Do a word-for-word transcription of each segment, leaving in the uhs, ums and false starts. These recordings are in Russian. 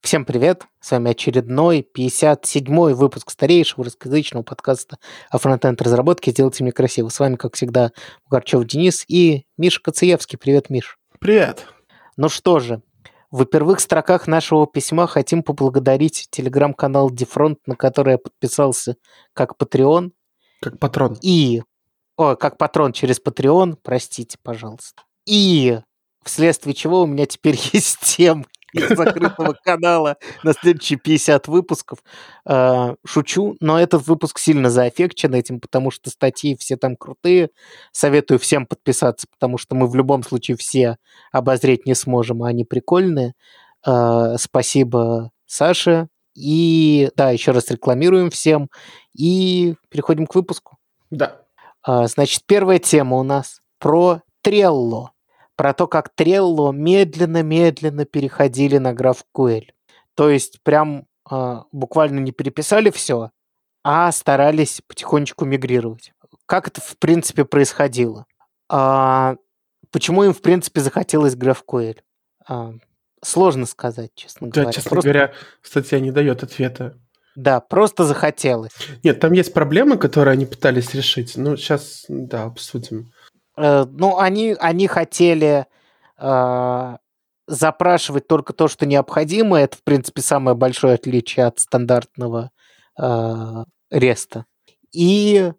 Всем привет! С вами очередной пятьдесят седьмой выпуск старейшего русскоязычного подкаста о фронтенд разработке «Сделайте мне красиво». С вами, как всегда, Бугорчев Денис и Миша Коцеевский. Привет, Миш. Привет. Ну что же, в первых строках нашего письма хотим поблагодарить телеграм-канал Дифронт, на который я подписался как Patreon. Как патрон. И... О, как патрон через Patreon, простите, пожалуйста. И вследствие чего у меня теперь есть тем из закрытого канала на следующие пятьдесят выпусков. Э, шучу, но этот выпуск сильно заэффекчен этим, потому что статьи все там крутые. Советую всем подписаться, потому что мы в любом случае все обозреть не сможем, а они прикольные. Э, спасибо Саше. И да, еще раз рекламируем всем. И переходим к выпуску. Да. Э, значит, первая тема у нас про Trello. Про то, как Trello медленно-медленно переходили на GraphQL. То есть прям э, буквально не переписали все, а старались потихонечку мигрировать. Как это, в принципе, происходило? А, почему им, в принципе, захотелось GraphQL? А, сложно сказать, честно Да, говоря. честно Просто... говоря, статья не дает ответа. Да, просто захотелось. Нет, там есть проблемы, которые они пытались решить. Ну, сейчас, да, обсудим. Э, ну, они, они хотели э, запрашивать только то, что необходимо. Это, в принципе, самое большое отличие от стандартного э, реста. И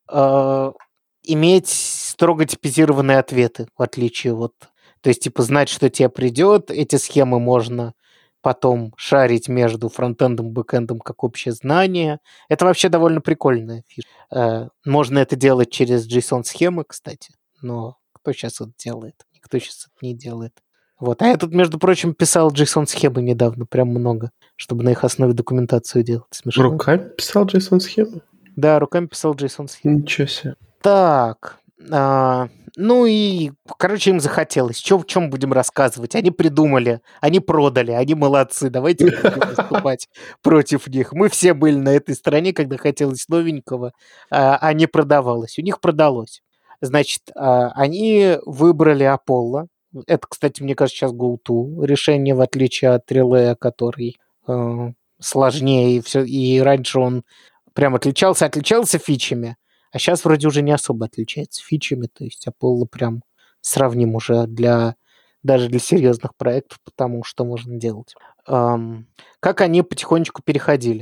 э, иметь строго типизированные ответы, в отличие от... То есть, типа, знать, что тебе придет. Эти схемы можно потом шарить между фронтендом и бэкэндом как общее знание. Это вообще довольно прикольная фишка. Э, можно это делать через JSON-схемы, кстати. Но кто сейчас это делает? Никто сейчас это не делает. Вот. А я тут, между прочим, писал JSON-схемы недавно, прям много, чтобы на их основе документацию делать. Смешно. Руками писал JSON-схемы? Да, руками писал JSON-схемы. Ничего себе. Так, а, ну и, короче, им захотелось. Чё, в чем будем рассказывать? Они придумали, они продали, они молодцы. Давайте будем выступать против них. Мы все были на этой стороне, когда хотелось новенького, а, а не продавалось. У них продалось. Значит, а, они выбрали Apollo. Это, кстати, мне кажется, сейчас go-to решение, в отличие от Relay, который э, сложнее, и, все, и раньше он прям отличался, отличался фичами. А сейчас вроде уже не особо отличается фичами, то есть Apollo прям сравним уже для даже для серьезных проектов, потому что можно делать. Эм, как они потихонечку переходили?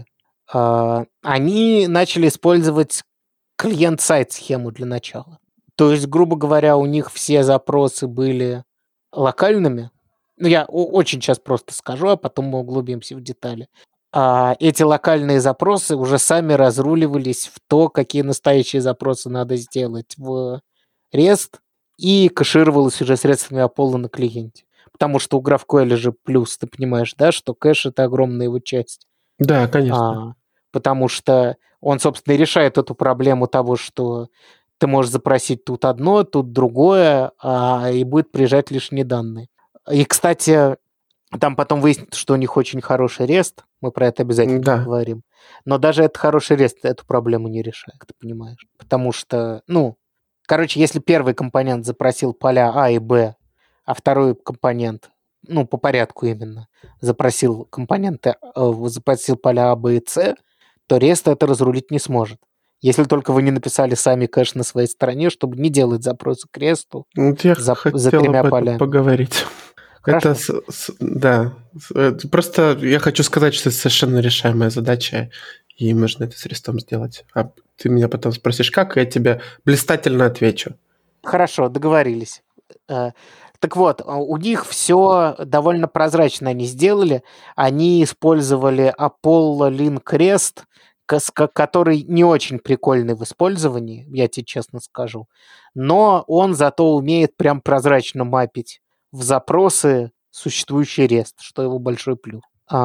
Э, они начали использовать клиент-сайт схему для начала. То есть, грубо говоря, у них все запросы были локальными. Ну, я очень сейчас просто скажу, а потом мы углубимся в детали. А эти локальные запросы уже сами разруливались в то, какие настоящие запросы надо сделать в REST, и кэшировалось уже средствами Apollo на клиенте. Потому что у GraphQL же плюс, ты понимаешь, да, что кэш — это огромная его часть. Да, конечно. А, потому что он, собственно, и решает эту проблему того, что ты можешь запросить тут одно, тут другое, а, и будет приезжать лишние данные. И, кстати, там потом выяснится, что у них очень хороший рест, мы про это обязательно Да. поговорим. Но даже этот хороший рест эту проблему не решает, ты понимаешь. Потому что, ну, короче, если первый компонент запросил поля А и Б, а второй компонент, ну, по порядку именно, запросил компоненты, э, запросил поля А, Б и С, то рест это разрулить не сможет. Если только вы не написали сами кэш на своей стороне, чтобы не делать запросы к ресту Вот я за, хотел за тремя об этом полями. поговорить. Хорошо. Это, с- с- да. С- Просто я хочу сказать, что это совершенно решаемая задача, и можно это с рестом сделать. А ты меня потом спросишь, как, и я тебе блистательно отвечу. Хорошо, договорились. Э, Так вот, а у них все довольно прозрачно они сделали. Они использовали Apollo Link REST, кас- ко- который не очень прикольный в использовании, я тебе честно скажу. Но он зато умеет прям прозрачно мапить в запросы существующий REST, что его большой плюс.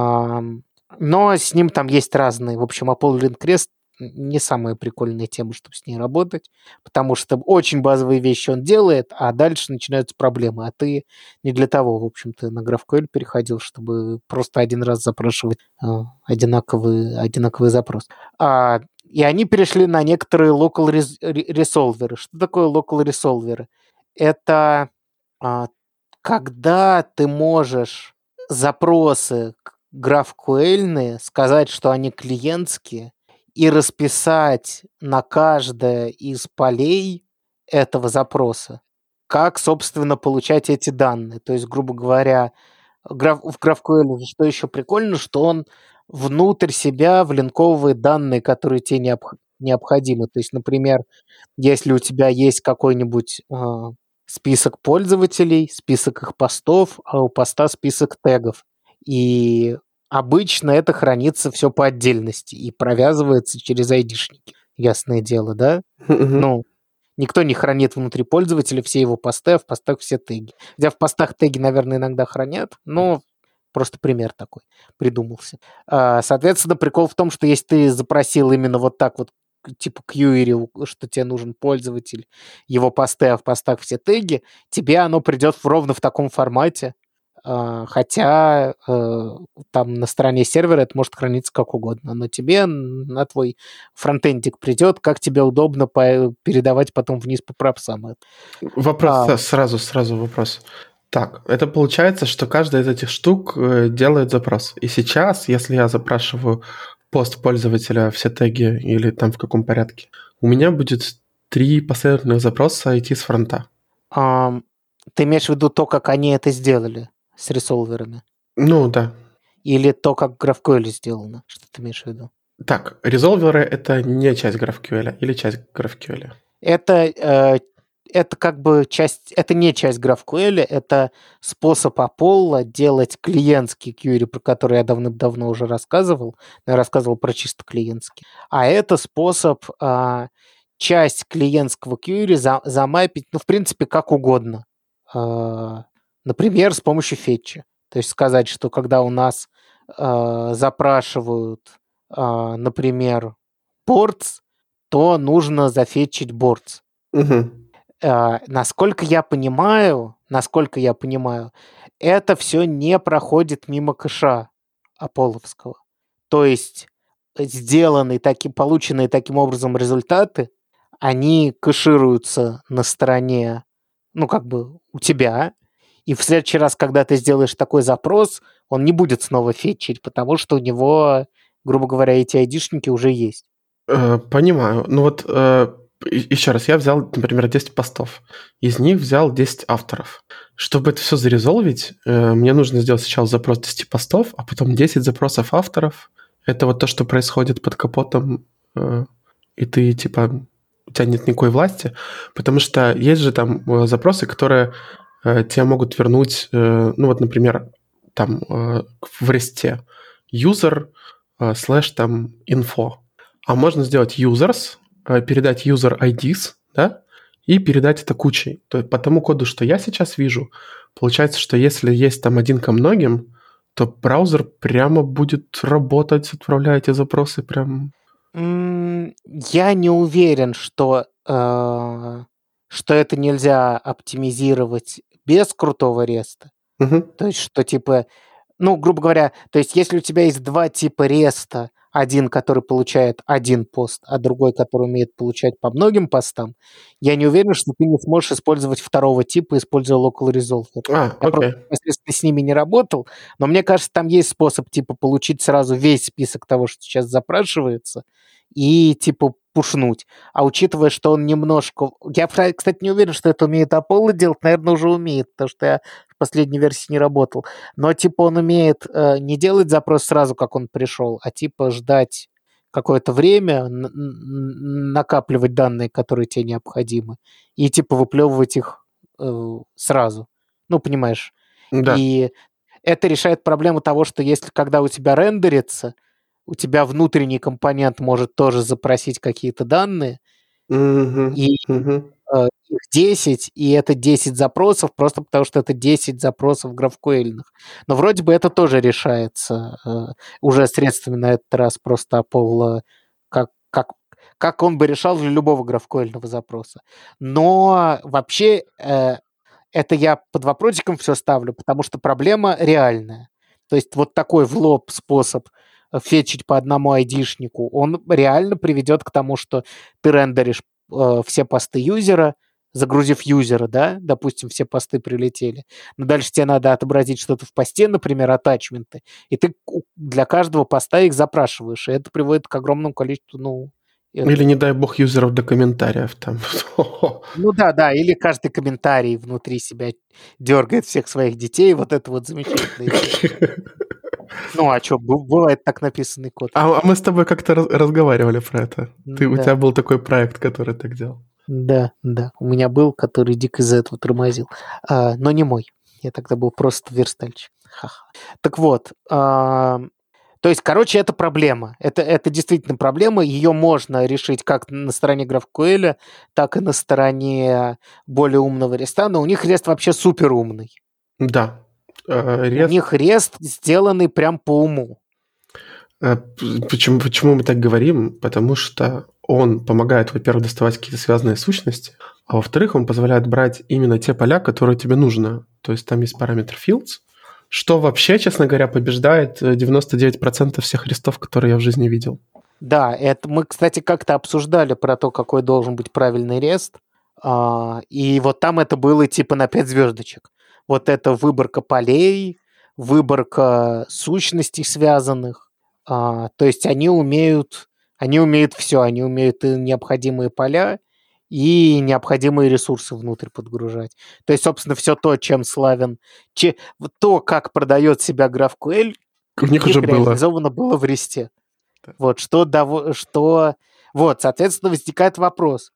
Ам, Но с ним там есть разные. В общем, Apollo Link REST не самая прикольная тема, чтобы с ней работать, потому что очень базовые вещи он делает, а дальше начинаются проблемы. А ты не для того, в общем-то, на GraphQL переходил, чтобы просто один раз запрашивать э, одинаковый, одинаковый запрос. А, и они перешли на некоторые local res- ре- resolver. Что такое local resolver? Это а, когда ты можешь запросы к GraphQL, сказать, что они клиентские, и расписать на каждое из полей этого запроса, как, собственно, получать эти данные. То есть, грубо говоря, граф, в GraphQL что еще прикольно, что он внутрь себя влинковывает данные, которые тебе необх- необходимы. То есть, например, если у тебя есть какой-нибудь э, список пользователей, список их постов, а у поста список тегов. И обычно это хранится все по отдельности и провязывается через айдишники. Ясное дело, да? Мгм. Ну, никто не хранит внутри пользователя все его посты, а в постах все теги. Хотя в постах теги, наверное, иногда хранят, но просто пример такой придумался. А, Соответственно, прикол в том, что если ты запросил именно вот так вот, к- типа кьюерил, что тебе нужен пользователь, его посты, а в постах все теги, тебе оно придет в- ровно в таком формате. А, Хотя э, там на стороне сервера это может храниться как угодно, но тебе н- на твой фронтендик придет, как тебе удобно по- передавать потом вниз по пропсам. это. Вопрос, А, да, сразу, сразу вопрос. Так, это получается, что каждая из этих штук э, делает запрос. И сейчас, если я запрашиваю пост пользователя, все теги или там в каком порядке, у меня будет три последовательных запроса идти с фронта. ам, Ты имеешь в виду то, как они это сделали с ресолверами? Ну да. Или то, как в GraphQL сделано? Что ты имеешь в виду? Так, резолверы — это не часть GraphQL или часть GraphQL? Это, э, это как бы часть, это не часть GraphQL, это способ Apollo делать клиентский query, про который я давным-давно уже рассказывал. Я рассказывал про чисто клиентский. А это способ а, часть клиентского query за, замапить, ну, в принципе, как угодно. А, Например, с помощью фетча. То есть сказать, что когда у нас а, запрашивают, а, например, ports, то нужно зафетчить boards. Угу. А, насколько я понимаю, насколько я понимаю, это все не проходит мимо кэша аполловского. То есть сделанные таким, полученные таким образом результаты, они кэшируются на стороне, ну, как бы у тебя, и в следующий раз, когда ты сделаешь такой запрос, он не будет снова фетчить, потому что у него, грубо говоря, эти айдишники уже есть. Э, понимаю. Ну вот э, и- еще раз, я взял, например, десять постов. Из них взял десять авторов. Чтобы это все зарезолвить, э, мне нужно сделать сначала запрос десять постов, а потом десять запросов авторов. Это вот то, что происходит под капотом, э, и ты, типа, у тебя нет никакой власти. Потому что есть же там э, запросы, которые э, тебе могут вернуть, э, ну вот, например, там э, в ресте user э, слэш там info. А можно сделать users, э, передать user ай дис, да, и передать это кучей. То есть по тому коду, что я сейчас вижу, получается, что если есть там один ко многим, то браузер прямо будет работать, отправляя эти запросы прям... М, Я не уверен, что, э, что это нельзя оптимизировать без крутого реста. Мгм. То есть, что типа, ну, грубо говоря, то есть, если у тебя есть два типа реста, один, который получает один пост, а другой, который умеет получать по многим постам, я не уверен, что ты не сможешь использовать второго типа, используя local resolver. А, Я просто окей. непосредственно с ними не работал, но мне кажется, там есть способ, типа, получить сразу весь список того, что сейчас запрашивается, и, типа, пушнуть. А учитывая, что он немножко... Я, кра- кстати, не уверен, что это умеет Apollo делать, наверное, уже умеет, потому что я в последней версии не работал. Но, типа, он умеет э, не делать запрос сразу, как он пришел, а, типа, ждать какое-то время, н- н- накапливать данные, которые тебе необходимы, и, типа, выплевывать их э, сразу. Ну, понимаешь. Да. И это решает проблему того, что если когда у тебя рендерится, у тебя внутренний компонент может тоже запросить какие-то данные, Мгм. и Мгм. э, их десять, и это десять запросов, просто потому что это десять запросов GraphQL. Но вроде бы это тоже решается э, уже средствами на этот раз просто Apollo, как, как, как он бы решал для любого GraphQL запроса. Но вообще э, это я под вопросиком все ставлю, потому что проблема реальная. То есть вот такой в лоб способ э, фетчить по одному айдишнику, он реально приведет к тому, что ты рендеришь э, все посты юзера, загрузив юзера, да, допустим, все посты прилетели, но дальше тебе надо отобразить что-то в посте, например, атачменты, и ты для каждого поста их запрашиваешь, и это приводит к огромному количеству, ну... Это... Или, не дай бог, юзеров до комментариев там. Ну да, да, или каждый комментарий внутри себя дергает всех своих детей, вот это вот замечательно. Ну, а что, бывает так написанный код. А, а мы с тобой как-то раз- разговаривали про это. Ты, да. У тебя был такой проект, который так делал. Да, да. У меня был, который дико из-за этого тормозил. А, но не мой. Я тогда был просто верстальщик. Ха-ха. Так вот, а, то есть, короче, это проблема. Это, это действительно проблема. Ее можно решить как на стороне GraphQL, так и на стороне более умного реста. Но у них рест вообще супер умный. Да. Рест... У них рест сделанный прям по уму. Почему, почему мы так говорим? Потому что он помогает, во-первых, доставать какие-то связанные сущности, а во-вторых, он позволяет брать именно те поля, которые тебе нужно. То есть там есть параметр fields, что вообще, честно говоря, побеждает девяносто девять процентов всех рестов, которые я в жизни видел. Да, это мы, кстати, как-то обсуждали про то, какой должен быть правильный рест, и вот там это было типа на пять звездочек. Вот это выборка полей, выборка сущностей связанных. А, то есть они умеют, они умеют все, они умеют и необходимые поля, и необходимые ресурсы внутрь подгружать. То есть, собственно, все то, чем славен, че, то, как продает себя GraphQL, у них уже реализовано было, было в ресте. Да. Вот, что, что, вот, соответственно, возникает вопрос,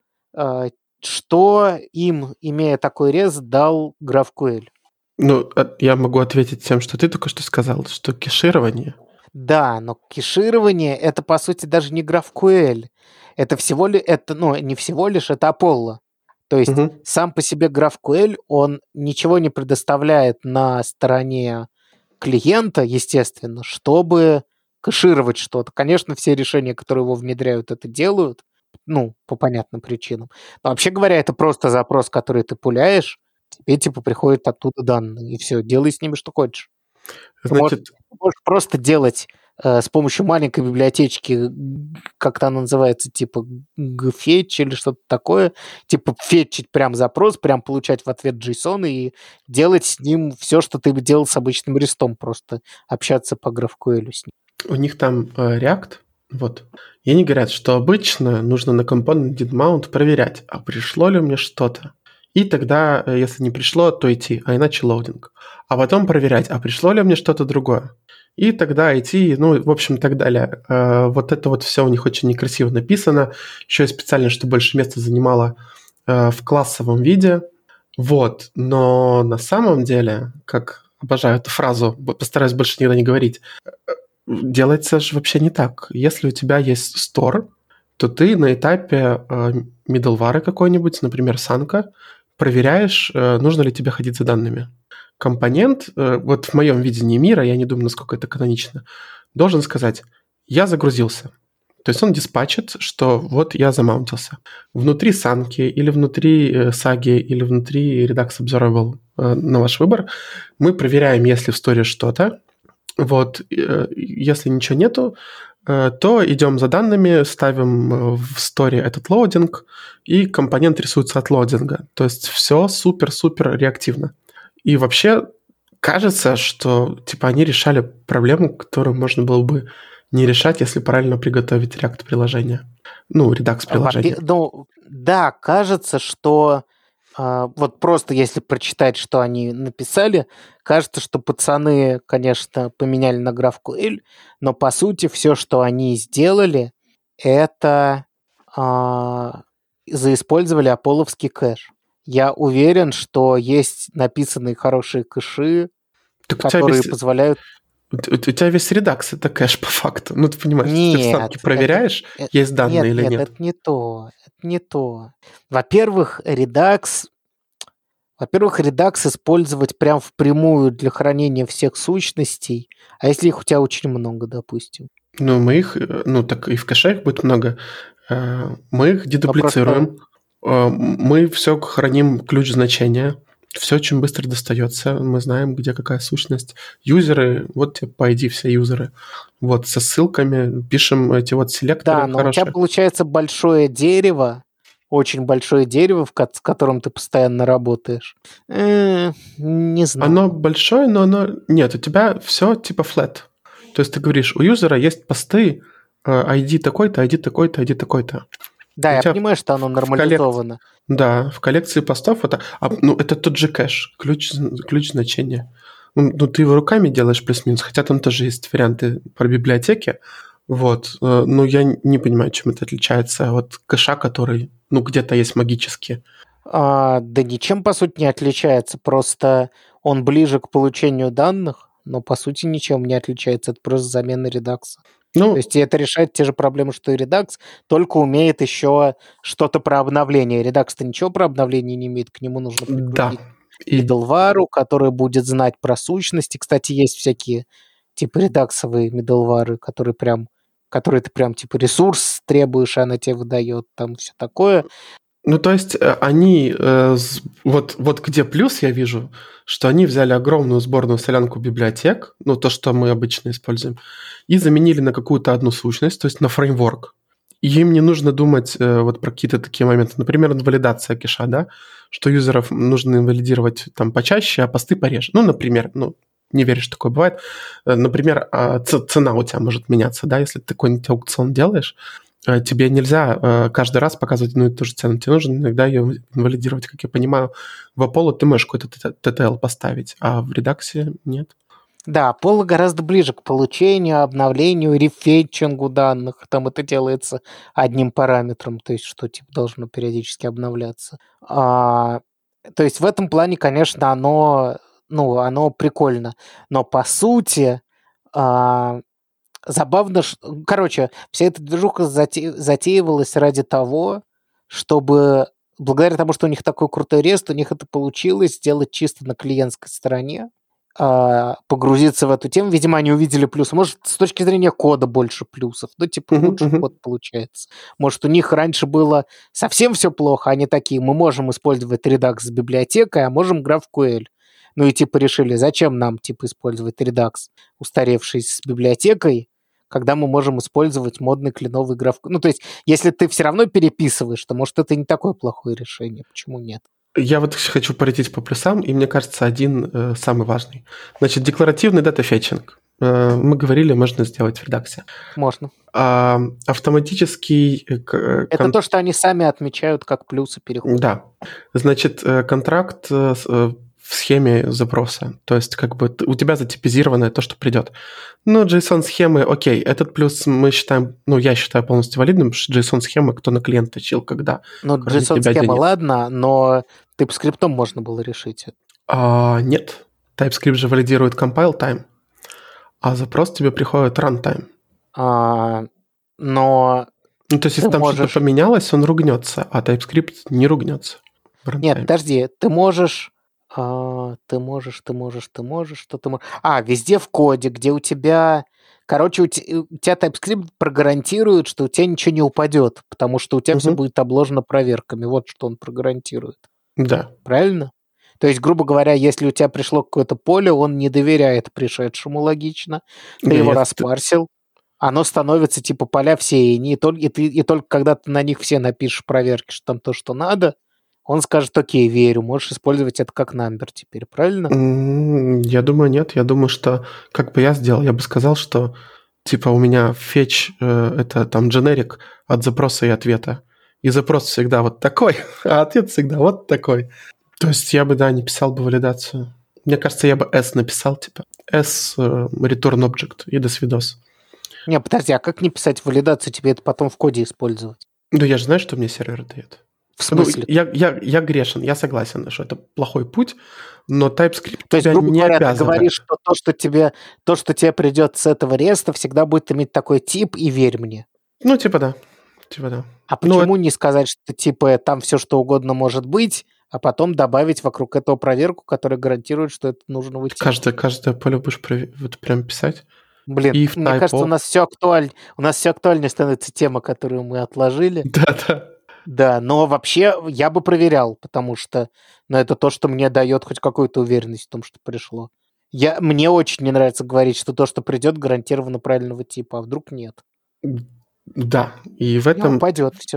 что им, имея такой рест, дал GraphQL? Ну, я могу ответить тем, что ты только что сказал, что кеширование. Да, но кеширование это, по сути, даже не GraphQL. Это всего лишь, это, ну, не всего лишь, это Apollo. То есть угу. сам по себе GraphQL, он ничего не предоставляет на стороне клиента, естественно, чтобы кэшировать что-то. Конечно, все решения, которые его внедряют, это делают, ну, по понятным причинам. Но вообще говоря, это просто запрос, который ты пуляешь, тебе типа приходят оттуда данные, и все, делай с ними что хочешь. Значит... Ты можешь просто делать э, с помощью маленькой библиотечки, как-то она называется, типа gfetch или что-то такое, типа фетчить прям запрос, прям получать в ответ JSON и делать с ним все, что ты бы делал с обычным рестом, просто общаться по GraphQL с ним. У них там э, React, вот, и они говорят, что обычно нужно на component did mount проверять, а пришло ли мне что-то. И тогда, если не пришло, то идти, а иначе лоудинг. А потом проверять, а пришло ли мне что-то другое. И тогда идти, ну, в общем, так далее. Э, вот это вот все у них очень некрасиво написано. Еще и специально, чтобы больше места занимало э, в классовом виде. Вот. Но на самом деле, как обожаю эту фразу, постараюсь больше никогда не говорить, делается же вообще не так. Если у тебя есть store, то ты на этапе э, middleware какой-нибудь, например, Санка, проверяешь, нужно ли тебе ходить за данными. Компонент, вот в моем видении мира, я не думаю, насколько это канонично, должен сказать, я загрузился. То есть он диспатчит, что вот я замаунтился. Внутри Санки или внутри Саги или внутри Redux Observable, на ваш выбор, мы проверяем, если в сторе что-то. Вот, если ничего нету, то идем за данными, ставим в сторе этот лоудинг, и компонент рисуется от лоудинга. То есть все супер-супер реактивно. И вообще кажется, что типа они решали проблему, которую можно было бы не решать, если правильно приготовить React-приложение. Ну, Redux-приложение. Ну, да, кажется, что вот просто если прочитать, что они написали, кажется, что пацаны, конечно, поменяли на GraphQL, но по сути все, что они сделали, это а, заиспользовали аполловский кэш. Я уверен, что есть написанные хорошие кэши, так которые весь... позволяют... У, у тебя весь Redux это кэш по факту. Ну, ты понимаешь, нет, ты в Санке проверяешь, это, есть данные нет, или нет. нет. Нет, это не то. Это не то. Во-первых, Redux... Во-первых, Redux использовать прям впрямую для хранения всех сущностей, а если их у тебя очень много, допустим? Ну, мы их... Ну, так и в кэше их будет много. Мы их дедуплицируем. Просто... Мы все храним ключ значения. Все очень быстро достается. Мы знаем, где какая сущность. Юзеры, вот тебе по ай ди все юзеры. Вот, со ссылками пишем эти вот селекторы. Да, но хорошие. У тебя получается большое дерево, очень большое дерево, с которым ты постоянно работаешь. Э, не знаю. Оно большое, но оно... Нет, у тебя все типа flat. То есть ты говоришь, у юзера есть посты, ай ди такой-то, ай ди такой-то, ай ди такой-то. Да, у я понимаю, что оно нормализовано. В коллек... Да, в коллекции постов это... А, ну, это тот же кэш, ключ, ключ значения. Ну, ты его руками делаешь плюс-минус, хотя там тоже есть варианты про библиотеки. Вот. Но я не понимаю, чем это отличается от кэша, который, ну, где-то есть магически. А, да ничем, по сути, не отличается. Просто он ближе к получению данных, но, по сути, ничем не отличается. Это просто замена редакса. Ну, то есть это решает те же проблемы, что и Redux, только умеет еще что-то про обновление. Redux-то ничего про обновление не имеет, к нему нужно прикрутить да. middleware, который будет знать про сущности. Кстати, есть всякие типа редаксовые middleware, которые прям, которые ты прям типа ресурс требуешь, и она тебе выдает, там все такое. Ну, то есть они, э, вот, вот где плюс я вижу, что они взяли огромную сборную солянку библиотек, ну, то, что мы обычно используем, и заменили на какую-то одну сущность, то есть на фреймворк. И им не нужно думать э, вот про какие-то такие моменты. Например, валидация кэша, да, что юзеров нужно валидировать там почаще, а посты пореже. Ну, например, ну, не веришь, что такое бывает. Например, цена у тебя может меняться, да, если ты какой-нибудь аукцион делаешь, тебе нельзя каждый раз показывать одну и ту же цену. Тебе нужно иногда ее инвалидировать. Как я понимаю, в Apollo ты можешь какой-то ти ти эл поставить, а в Redux нет. Да, Apollo гораздо ближе к получению, обновлению, рефетчингу данных. Там это делается одним параметром, то есть что типа должно периодически обновляться. А, то есть в этом плане, конечно, оно, ну, оно прикольно. Но по сути... А, забавно, что... Короче, вся эта движуха зате... затеивалась ради того, чтобы, благодаря тому, что у них такой крутой рест, у них это получилось сделать чисто на клиентской стороне, а, погрузиться в эту тему. Видимо, они увидели плюсы. Может, с точки зрения кода больше плюсов. Ну, типа, uh-huh, лучше uh-huh. код получается. Может, у них раньше было совсем все плохо, они такие, мы можем использовать Redux с библиотекой, а можем GraphQL. Ну и типа решили, зачем нам типа использовать Redux, устаревший с библиотекой, когда мы можем использовать модный кленовый граф. Ну, то есть, если ты все равно переписываешь, то, может, это не такое плохое решение. Почему нет? Я вот хочу пройтись по плюсам, и мне кажется, один э, самый важный. Значит, декларативный дата-фетчинг. Э, мы говорили, можно сделать в Redux. Можно. А, автоматический... Э, кон... Это то, что они сами отмечают как плюсы перехода. Да. Значит, э, контракт... Э, в схеме запроса. То есть как бы у тебя затипизированное то, что придет. Но JSON-схемы, окей, этот плюс мы считаем, ну, я считаю полностью валидным, потому что JSON-схемы кто на клиент точил, когда. Ну, JSON-схема, ладно, но TypeScript можно было решить. А, нет. TypeScript же валидирует compile time, а запрос тебе приходит runtime. А, но... Ну, то есть если там можешь... что-то поменялось, он ругнется, а TypeScript не ругнется. Нет, подожди, ты можешь... А, ты можешь, ты можешь, ты можешь, что ты можешь... А, везде в коде, где у тебя... Короче, у, te... у тебя TypeScript прогарантирует, что у тебя ничего не упадет, потому что у тебя uh-huh. все будет обложено проверками. Вот что он прогарантирует. Да. Правильно? То есть, грубо говоря, если у тебя пришло какое-то поле, он не доверяет пришедшему логично, ты да, его распарсил, ты... оно становится типа поля все, и, не только, и, ты, и только когда ты на них все напишешь проверки, что там то, что надо, он скажет, окей, верю, можешь использовать это как number теперь, правильно? Я думаю, нет. Я думаю, что как бы я сделал, я бы сказал, что типа у меня fetch э, это там generic от запроса и ответа. И запрос всегда вот такой, а ответ всегда вот такой. То есть я бы, да, не писал бы валидацию. Мне кажется, я бы S написал, типа S э, return object и до свидос. Не, подожди, а как не писать валидацию, тебе это потом в коде использовать? Да я же знаю, что мне сервер дает. В смысле? Ну, я, я, я грешен, я согласен, что это плохой путь, но TypeScript то есть, тебя грубо не говоря, обязывает. Ты говоришь, что то, что тебе, то, что тебе придет с этого реста, всегда будет иметь такой тип, и верь мне. Ну, типа да. Типа да. А почему ну, не сказать, что типа там все что угодно может быть, а потом добавить вокруг этого проверку, которая гарантирует, что это нужно типа? Каждое, каждое поле будешь пров... вот прям писать. Блин, и мне typo. Кажется, у нас все актуаль... у нас все актуальнее становится тема, которую мы отложили. Да-да. Да, но вообще я бы проверял, потому что ну, это то, что мне дает хоть какую-то уверенность в том, что пришло. Я... Мне очень не нравится говорить, что то, что придет, гарантированно правильного типа, а вдруг нет. Да, и в этом... Ну, упадет все.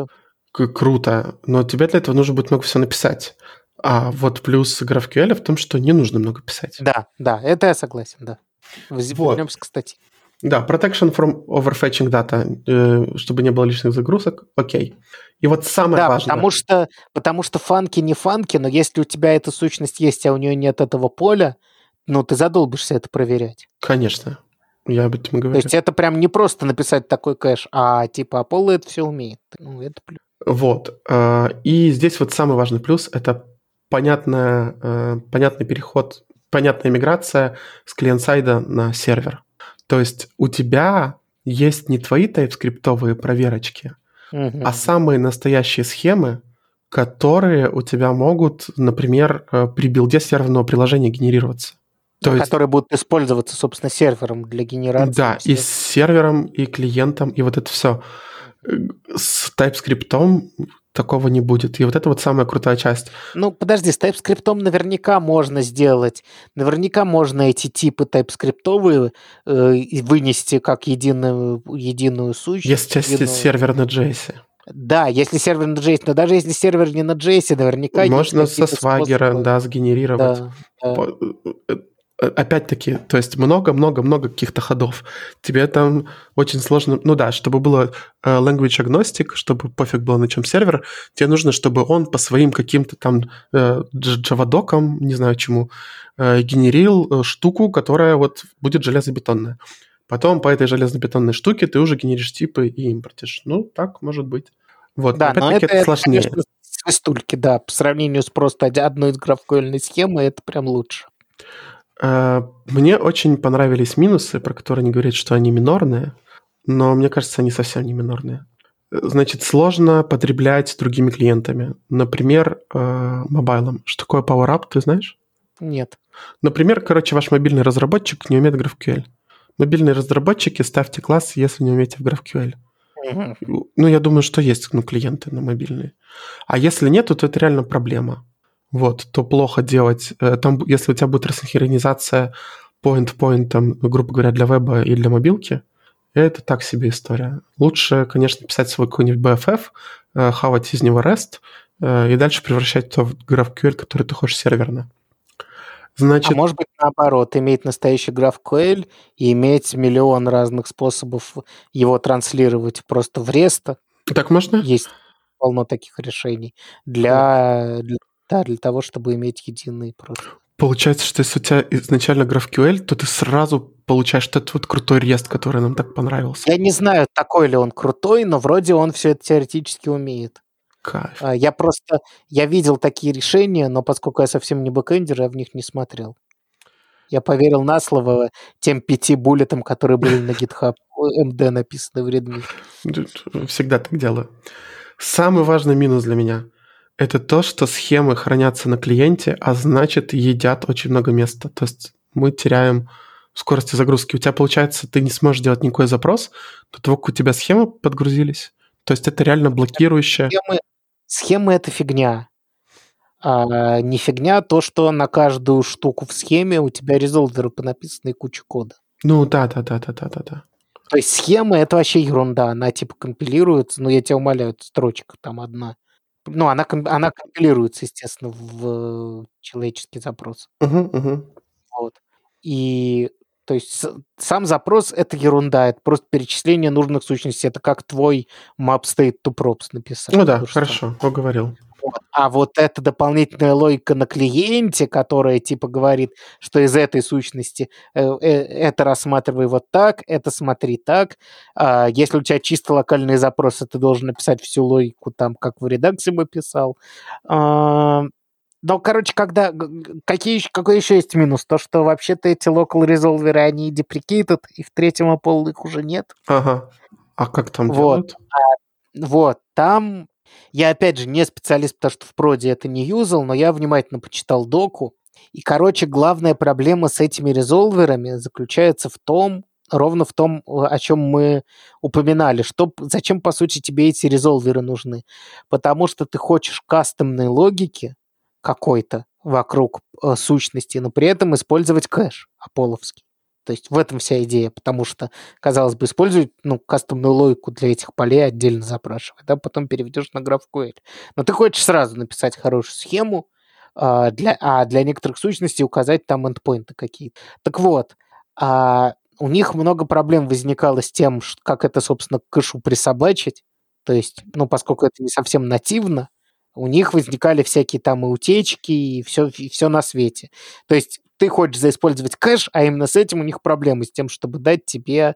К- круто, но тебе для этого нужно будет много всего написать. А вот плюс GraphQL в том, что не нужно много писать. Да, да, это я согласен, да. Воз- Вот. Вернемся к статье. Да, protection from overfetching data, э, чтобы не было лишних загрузок, окей. И вот самое Да, важное. потому что, потому что фанки не фанки, но если у тебя эта сущность есть, а у нее нет этого поля, ну, ты задолбишься это проверять. Конечно, я об этом и То говорю. есть это прям не просто написать такой кэш, а типа Apollo это все умеет. Ну, это плюс. Вот. э, И здесь вот самый важный плюс – это понятная, э, понятный переход, понятная миграция с клиент-сайда на сервер. То есть у тебя есть не твои тайпскриптовые проверочки, Мгм. а самые настоящие схемы, которые у тебя могут, например, э, при билде серверного приложения генерироваться. То есть, Которые будут использоваться, собственно, сервером для генерации. да, и всех. с сервером, и клиентом, и вот это все. С TypeScript такого не будет. И вот это вот самая крутая часть. Ну, подожди, с TypeScript наверняка можно сделать. Наверняка можно эти типы TypeScript э, и вынести как единую, единую сущность. Есть единую- сервер на джейс. Да, если сервер на джейс, но даже если сервер не на джейс, наверняка Можно есть со какие-то свагера, способы. да, сгенерировать. Да, да. По- э, э, Опять-таки, то есть много-много-много каких-то ходов. Тебе там очень сложно... Ну да, чтобы было э, language agnostic, чтобы пофиг было на чем сервер, тебе нужно, чтобы он по своим каким-то там э, дж- джавадокам, не знаю чему, э, генерил э, штуку, которая вот будет железобетонная. Потом по этой железобетонной штуке ты уже генеришь типы и импортишь. Ну, так может быть. Вот, Да, но опять-таки это, это это, сложнее. конечно, свистульки, да. По сравнению с просто оди- одной графикольной схемой, это прям лучше. Э, Мне очень понравились минусы, про которые они говорят, что они минорные, но мне кажется, они совсем не минорные. Э, Значит, сложно потреблять другими клиентами. Например, э, мобайлом. Что такое PowerUp, ты знаешь? Нет. Например, короче, ваш мобильный разработчик не умеет GraphQL. Мобильные разработчики, ставьте класс, если не умеете в GraphQL. Мгм. Ну, я думаю, что есть ну, клиенты на мобильные. А если нету, то это реально проблема. Вот, то плохо делать. Э, Там, если у тебя будет рассинхронизация point-point, там, грубо говоря, для веба и для мобилки, это так себе история. Лучше, конечно, писать свой какой-нибудь би эф эф, э, хавать из него REST э, и дальше превращать это в GraphQL, который ты хочешь серверно. А Значит, может быть, наоборот, иметь настоящий GraphQL и иметь миллион разных способов его транслировать просто в REST. так можно? Есть полно таких решений Вот. для, для, да, для того, чтобы иметь единый просто. Получается, что если у тебя изначально GraphQL, то ты сразу получаешь этот вот крутой рест, который нам так понравился. Я не знаю, такой ли он крутой, но вроде он все это теоретически умеет. Кайф. А, Я просто, я видел такие решения, но поскольку я совсем не бэкэндер, я в них не смотрел. Я поверил на слово тем пяти буллетам, которые были на GitHub эм ди написаны в Redmi. Всегда так делаю. Самый важный минус для меня – это то, что схемы хранятся на клиенте, а значит, едят очень много места. То есть мы теряем скорости загрузки. У тебя, получается, ты не сможешь делать никакой запрос, до того, как у тебя схемы подгрузились. То есть это реально блокирующее. Схемы, схемы это фигня. А не фигня то, что на каждую штуку в схеме у тебя резолверы понаписаны и куча кода. Ну да, да, да, да, да, да, да. То есть схема это вообще ерунда. Она типа компилируется, ну я тебя умоляю, строчка там одна. Ну, она, ком- она компилируется, естественно, в человеческий запрос. Угу, угу. Вот. И то есть с- сам запрос это ерунда, это просто перечисление нужных сущностей. Это как твой map state to props написать. Ну да, То же самое. хорошо, уговорил. Вот. А вот эта дополнительная логика на клиенте, которая типа говорит, что из этой сущности э, э, это рассматривай вот так, это смотри так. А если у тебя чисто локальные запросы, ты должен написать всю логику там, как в редакции бы писал. А, Ну, короче, когда... г- г- Какие, ещё- какой еще есть минус? То, что вообще-то эти local resolver, они deprecated, и в третьем Apollo их уже нет. Ага. А как там Вот. делают? Вот, там я, опять же, не специалист, потому что в проде это не юзал, но я внимательно почитал доку. И, короче, главная проблема с этими резолверами заключается в том, ровно в том, о о чем мы упоминали, что, п- зачем, по сути, тебе эти резолверы нужны. Потому что ты хочешь кастомной логики какой-то вокруг э, сущности, но при этом использовать кэш аполловский. То есть в этом вся идея, потому что, казалось бы, использовать ну, кастомную логику для этих полей отдельно запрашивать, да, потом переведешь на GraphQL. Но ты хочешь сразу написать хорошую схему, а для, а для некоторых сущностей указать там эндпоинты какие-то. Так вот, а у них много проблем возникало с тем, как это, собственно, к кэшу присобачить. То есть, ну, поскольку это не совсем нативно, у них возникали всякие там и утечки, и все, и все на свете. То есть ты хочешь заиспользовать кэш, а именно с этим у них проблемы, с тем, чтобы дать тебе,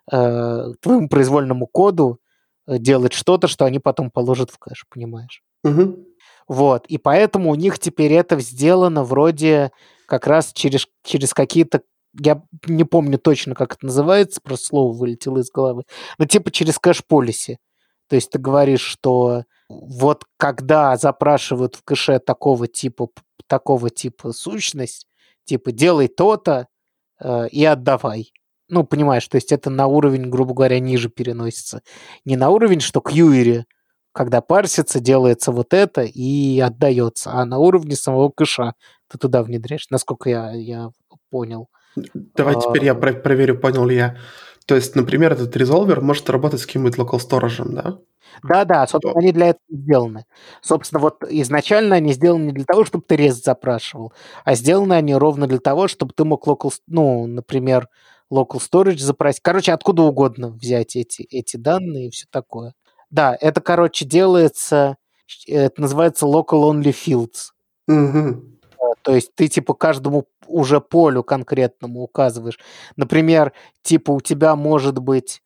э, твоему произвольному коду делать что-то, что они потом положат в кэш, понимаешь? Угу. Вот, и поэтому у них теперь это сделано вроде как раз через, через какие-то, я не помню точно, как это называется, просто слово вылетело из головы, но типа через кэш-полиси. То есть ты говоришь, что вот когда запрашивают в кэше такого типа, такого типа сущность, типа делай то-то э, и отдавай. Ну, понимаешь, то есть это на уровень, грубо говоря, ниже переносится. Не на уровень, что query, когда парсится, делается вот это и отдается, а на уровне самого кэша ты туда внедряешь, насколько я, я понял. Давай теперь я про- проверю, понял ли я. То есть, например, этот резолвер может работать с каким-нибудь local storage, да? Да-да, собственно, они для этого сделаны. Собственно, вот изначально они сделаны не для того, чтобы ты рест запрашивал, а сделаны они ровно для того, чтобы ты мог local, ну, например, local storage запросить. Короче, откуда угодно взять эти, эти данные и все такое. Да, это, короче, делается, это называется local only fields. Угу. То есть ты типа каждому уже полю конкретному указываешь. Например, типа у тебя может быть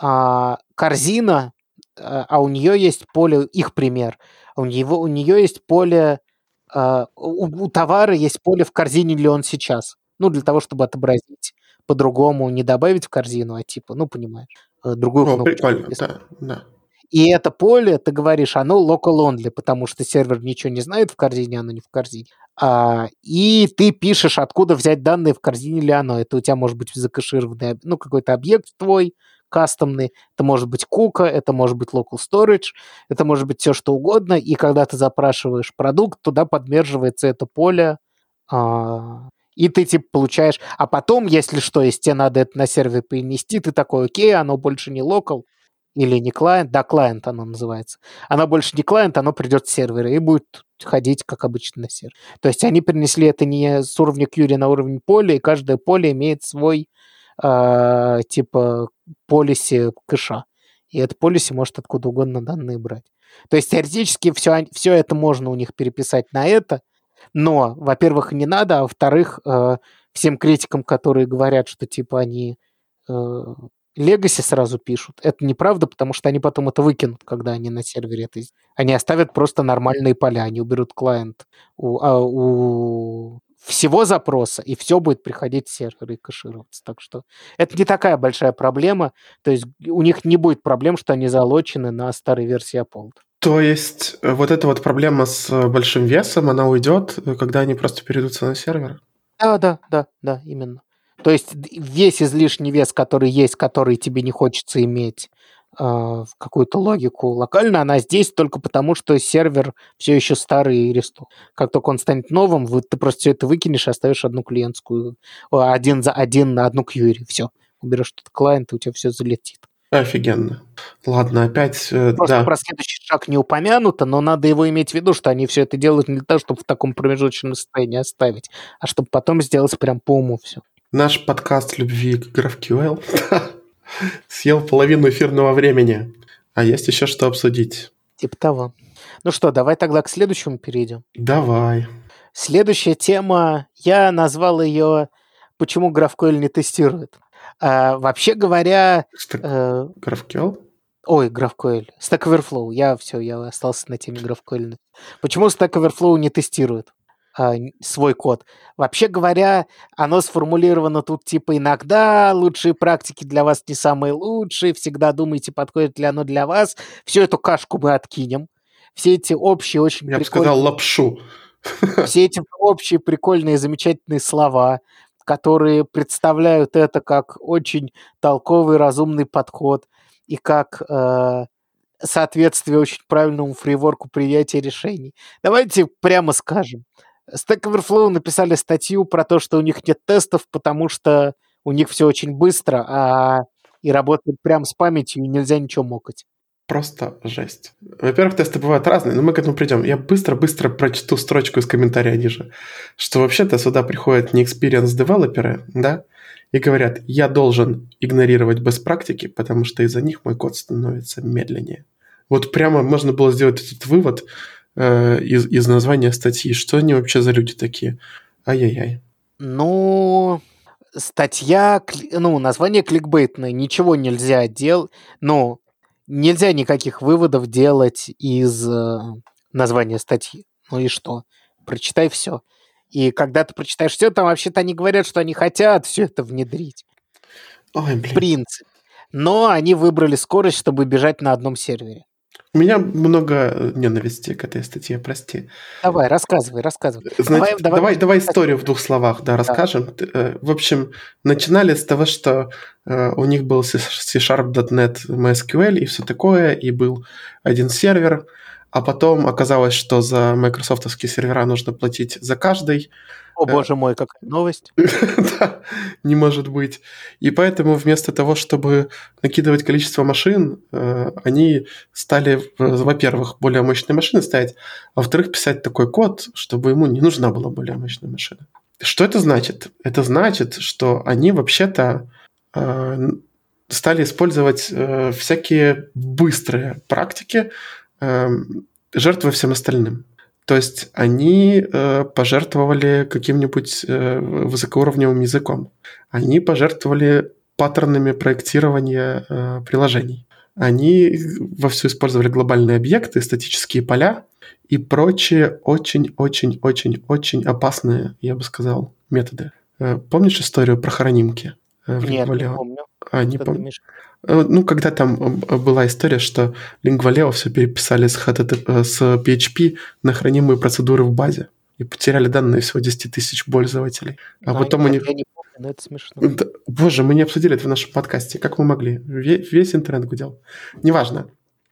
а, корзина, а, а у нее есть поле, их пример, у, него, у нее есть поле, а, у, у товара есть поле в корзине ли он сейчас. Ну, для того, чтобы отобразить по-другому, не добавить в корзину, а типа, ну, понимаешь, другую О, кнопочку. прикольно, да, да. И это поле, ты говоришь, оно local only, потому что сервер ничего не знает в корзине, оно не в корзине. А, и ты пишешь, откуда взять данные, в корзине ли оно. Это у тебя может быть закэшированный, ну, какой-то объект твой, кастомный, это может быть кука, это может быть local storage, это может быть все что угодно, и когда ты запрашиваешь продукт, туда подмерживается это поле, а, и ты типа получаешь, а потом, если что, если тебе надо это на сервер перенести, ты такой, окей, оно больше не local, или не клиент, да, клиент оно называется. Оно больше не клиент, оно придет с сервера и будет ходить, как обычно, на сервер. То есть они перенесли это не с уровня query на уровень поля, и каждое поле имеет свой э, типа полиси кэша. И это полиси может откуда угодно данные брать. То есть теоретически все, все это можно у них переписать на это, но, во-первых, не надо, а во-вторых, э, всем критикам, которые говорят, что типа они э, Legacy сразу пишут. Это неправда, потому что они потом это выкинут, когда они на сервере это... Они оставят просто нормальные поля, они уберут клиент у, а, у всего запроса, и все будет приходить в сервер и кэшироваться. Так что это не такая большая проблема. То есть у них не будет проблем, что они залочены на старой версии Apollo. То есть вот эта вот проблема с большим весом, она уйдет, когда они просто перейдутся на сервер? Да, да, да, да, именно. То есть весь излишний вес, который есть, который тебе не хочется иметь э, в какую-то логику локально, она здесь только потому, что сервер все еще старый и ресту. Как только он станет новым, вы, ты просто все это выкинешь и оставишь одну клиентскую, один за один на одну query. Все. Уберешь тут клиент, и у тебя все залетит. Офигенно. Ладно, опять, э, Просто да. про следующий шаг не упомянуто, но надо его иметь в виду, что они все это делают не для того, чтобы в таком промежуточном состоянии оставить, а чтобы потом сделать прям по уму все. Наш подкаст любви к GraphQL съел половину эфирного времени, а есть еще что обсудить. Типа того. Ну что, давай тогда к следующему перейдем. Давай. Следующая тема, я назвал ее «Почему GraphQL не тестирует?». А, вообще говоря... Stack э, GraphQL? Ой, GraphQL. Stack Overflow. Я все, я остался на теме GraphQL. Почему Stack Overflow не тестирует а, свой код? Вообще говоря, оно сформулировано тут типа иногда лучшие практики для вас не самые лучшие, всегда думайте, подходит ли оно для вас. Всю эту кашку мы откинем. Все эти общие, очень Я бы прикольные... сказал лапшу. Все эти общие, прикольные, замечательные слова, которые представляют это как очень толковый, разумный подход и как э, соответствие очень правильному фрейворку принятия решений. Давайте прямо скажем. Stack Overflow написали статью про то, что у них нет тестов, потому что У них все очень быстро, а и работает прям с памятью, и нельзя ничего мокать. Просто жесть. Во-первых, тесты бывают разные, но мы к этому придем. Я быстро-быстро прочту строчку из комментария ниже, что вообще-то сюда приходят не experience девелоперы, да, и говорят, я должен игнорировать best практики, потому что из-за них мой код становится медленнее. Вот прямо можно было сделать этот вывод э, из, из названия статьи. Что они вообще за люди такие? Ай-яй-яй. Ну, статья, кли- ну, название кликбейтное, ничего нельзя делать, ну, нельзя никаких выводов делать из э, названия статьи. Ну и что? Прочитай все. И когда ты прочитаешь все, там вообще-то они говорят, что они хотят все это внедрить. Ой, В блин. принципе. Но они выбрали скорость, чтобы бежать на одном сервере. У меня много ненависти к этой статье, прости. Давай, рассказывай, рассказывай. Значит, давай, давай, давай может, историю в двух словах, да, расскажем. Э, В общем, начинали с того, что э, у них был C-Sharp точка нет MySQL и все такое, и был один сервер, а потом оказалось, что за майкрософтовские сервера нужно платить за каждый. О, боже мой, какая новость. Да, не может быть. И поэтому вместо того, чтобы накидывать количество машин, э, они стали, в- во-первых, более мощные машины ставить, а во-вторых, писать такой код, чтобы ему не нужна была более мощная машина. Что это значит? Это значит, что они вообще-то э, стали использовать э, всякие быстрые практики, э, жертвуя всем остальным. То есть они э, пожертвовали каким-нибудь э, высокоуровневым языком. Они пожертвовали паттернами проектирования э, приложений. Они вовсю использовали глобальные объекты, статические поля и прочие очень-очень-очень-очень опасные, я бы сказал, методы. Э, помнишь историю про хоронимки? э, в Нет, не Lingvaleo? помню. А, не Что ты помню. имеешь? Э, Ну, когда там э, была история, что Lingvaleo все переписали с, эйч ти ти пи, с пи эйч пи на хранимые процедуры в базе и потеряли данные всего десять тысяч пользователей. А А, потом у нет, них... я не помню, но это смешно. Да, боже, мы не обсудили это в нашем подкасте. Как мы могли? Ве- Весь интернет гудел. Неважно.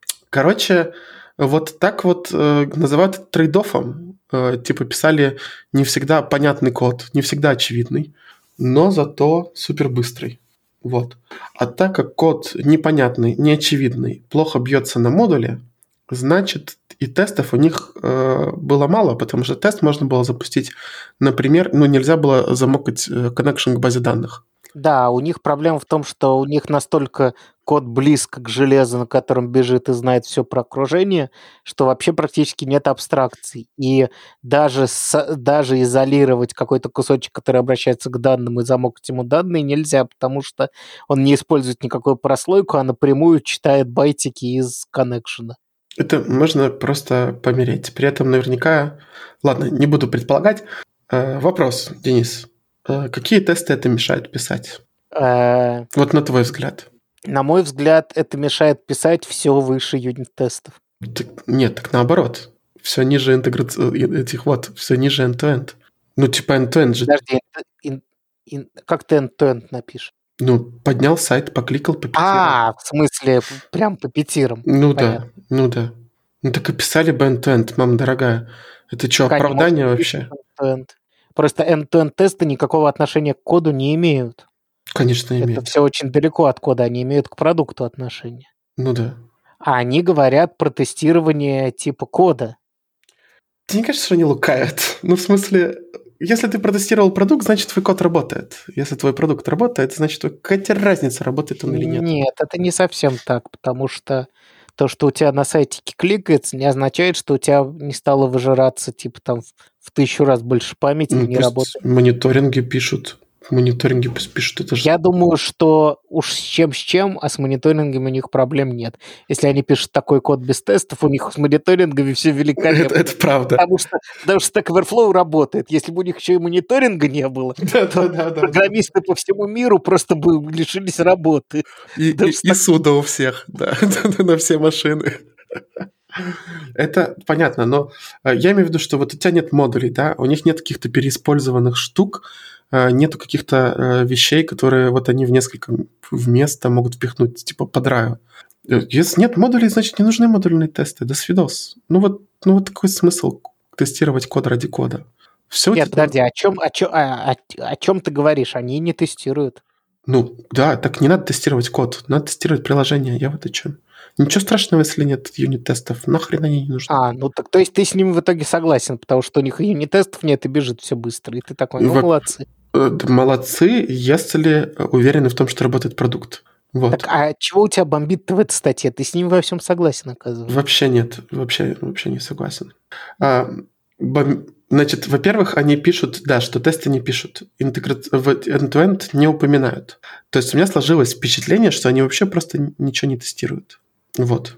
Короче, вот так вот э, называют это трейд-оффом. Э, типа писали не всегда понятный код, не всегда очевидный, но зато супер быстрый. Вот. А так как код непонятный, неочевидный, плохо бьется на модуле, значит и тестов у них э, было мало, потому что тест можно было запустить, например, ну нельзя было замокать э, connection к базе данных. Да, у них проблема в том, что у них настолько код близко к железу, на котором бежит и знает все про окружение, что вообще практически нет абстракций. И даже, с- даже изолировать какой-то кусочек, который обращается к данным, и замокать ему данные нельзя, потому что он не использует никакую прослойку, а напрямую читает байтики из коннекшена. Это можно просто помереть. При этом наверняка... Ладно, не буду предполагать. Э, Вопрос, Денис. Э, Какие тесты это мешает писать? Э, Вот на твой взгляд. На мой взгляд, это мешает писать все выше юнит-тестов. Так- нет, так наоборот. Все ниже интеграции... Этих вот, все ниже end-to-end. Ну, типа end-to-end же... Подожди, ин- ин- как ты end-to-end напишешь? Ну, поднял сайт, покликал, попетировал. А, в смысле, прям по пятерам. Ну Понятно. да, ну да. Ну так и писали бы end-to-end, мама дорогая. Это что, Так они, может, оправдание и вообще? пишут end-to-end. Просто end-to-end тесты никакого отношения к коду не имеют. Конечно, Это имеет. все очень далеко от кода, они имеют к продукту отношение. Ну да. А они говорят про тестирование типа кода. Тебе не кажется, что они лукавят? Ну, в смысле, если ты протестировал продукт, значит, твой код работает. Если твой продукт работает, значит, какая тебе разница, работает он или нет? Нет, это не совсем так, потому что то, что у тебя на сайтике кликается, не означает, что у тебя не стало выжираться типа там в, в тысячу раз больше памяти и Ну, не пусть работает. мониторинги пишут. Мониторинги пусть пишут. Это же... Я думаю, что уж с чем с чем, а с мониторингом у них проблем нет. Если они пишут такой код без тестов, у них с мониторингами все это, великолепно. это правда. Потому что, потому что Stack Overflow работает. Если бы у них еще и мониторинга не было, Да, то да, да, да. программисты по всему миру просто бы лишились работы. И, Потому и- что и суда у всех, да, на все машины. Это понятно, но э, я имею в виду, что вот у тебя нет модулей, да, у них нет каких-то переиспользованных штук, э, нету каких-то э, вещей, которые вот они в несколько вместо могут впихнуть, типа по драйву. Э, Если нет модулей, значит, не нужны модульные тесты. До свидос. Ну вот, ну вот такой смысл тестировать код ради кода. Все у Нет, тебя... подожди, о чем, о, чем, о, о- о чем ты говоришь? Они не тестируют. Ну, да, так не надо тестировать код, надо тестировать приложение, я вот о чем. Ничего страшного, если нет юнит-тестов, нахрен они не нужны. А, ну так то есть ты с ними в итоге согласен, потому что у них юнит-тестов нет и бежит все быстро, и ты такой, ну Во- молодцы. э, да, молодцы, если уверены в том, что работает продукт. Вот. Так а чего у тебя бомбит-то в этой статье? Ты с ними во всем согласен, оказывается. Вообще нет, вообще, вообще не согласен. А, бом- Значит, во-первых, они пишут, да, что тесты не пишут, интегра... в end-to-end не упоминают. То есть у меня сложилось впечатление, что они вообще просто ничего не тестируют. Вот.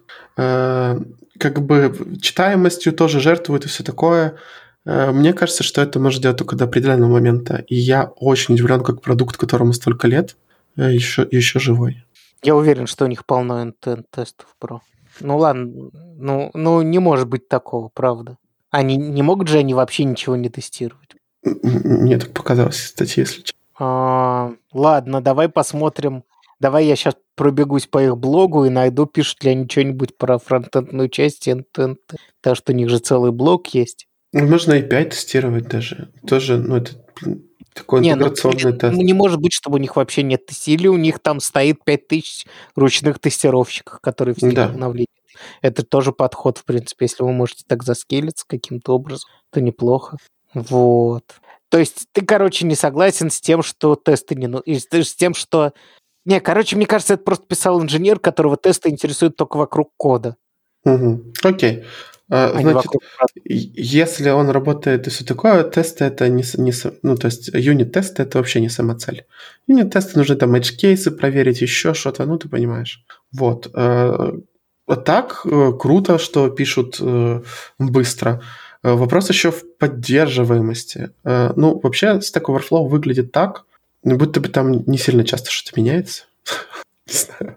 Э, Как бы читаемостью тоже жертвуют и все такое. Э, Мне кажется, что это может делать только до определенного момента. И я очень удивлен, как продукт, которому столько лет, э, еще, еще живой. Я уверен, что у них полно end-to-end тестов, бро. Ну ладно, ну, ну не может быть такого, правда. Они не могут же они вообще ничего не тестировать. М- м- Мне так показалось из статьи, если честно. А, ладно, давай посмотрим. Давай я сейчас пробегусь по их блогу и найду, пишут ли они что-нибудь про фронтендную часть end-to-end. Потому что у них же целый блог есть. Ну, можно и пять тестировать даже. Тоже, ну, это блин, такой Не, ну интеграционный не, тест. не может быть, чтобы у них вообще нет тестирования. Или у них там стоит пять тысяч ручных тестировщиков, которые все Да. обновления. Это тоже подход, в принципе. Если вы можете так заскейлиться каким-то образом, то неплохо. Вот. То есть ты, короче, не согласен с тем, что тесты не... ну, и с с тем, что... Не, короче, мне кажется, это просто писал инженер, которого тесты интересуют только вокруг кода, Мгм. Окей. А, а не Значит, вокруг... прод- и- если он работает и все такое, тесты это не, с- не с- ну, то есть юнит-тесты это вообще не самоцель. Юнит-тесты нужны там edge-кейсы проверить, еще что-то, ну, ты понимаешь. Вот. э, А так, э, круто, что пишут э, быстро. Э, Вопрос еще в поддерживаемости. Э, Ну, вообще, Stack Overflow выглядит так, будто бы там не сильно часто что-то меняется. Не знаю.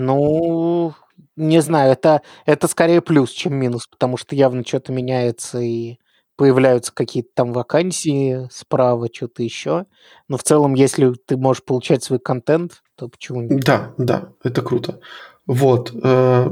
Ну, не знаю, это, это скорее плюс, чем минус, потому что явно что-то меняется и появляются какие-то там вакансии справа, что-то еще. Но в целом, если ты можешь получать свой контент, то почему нет? Да, да, это круто. Вот. э,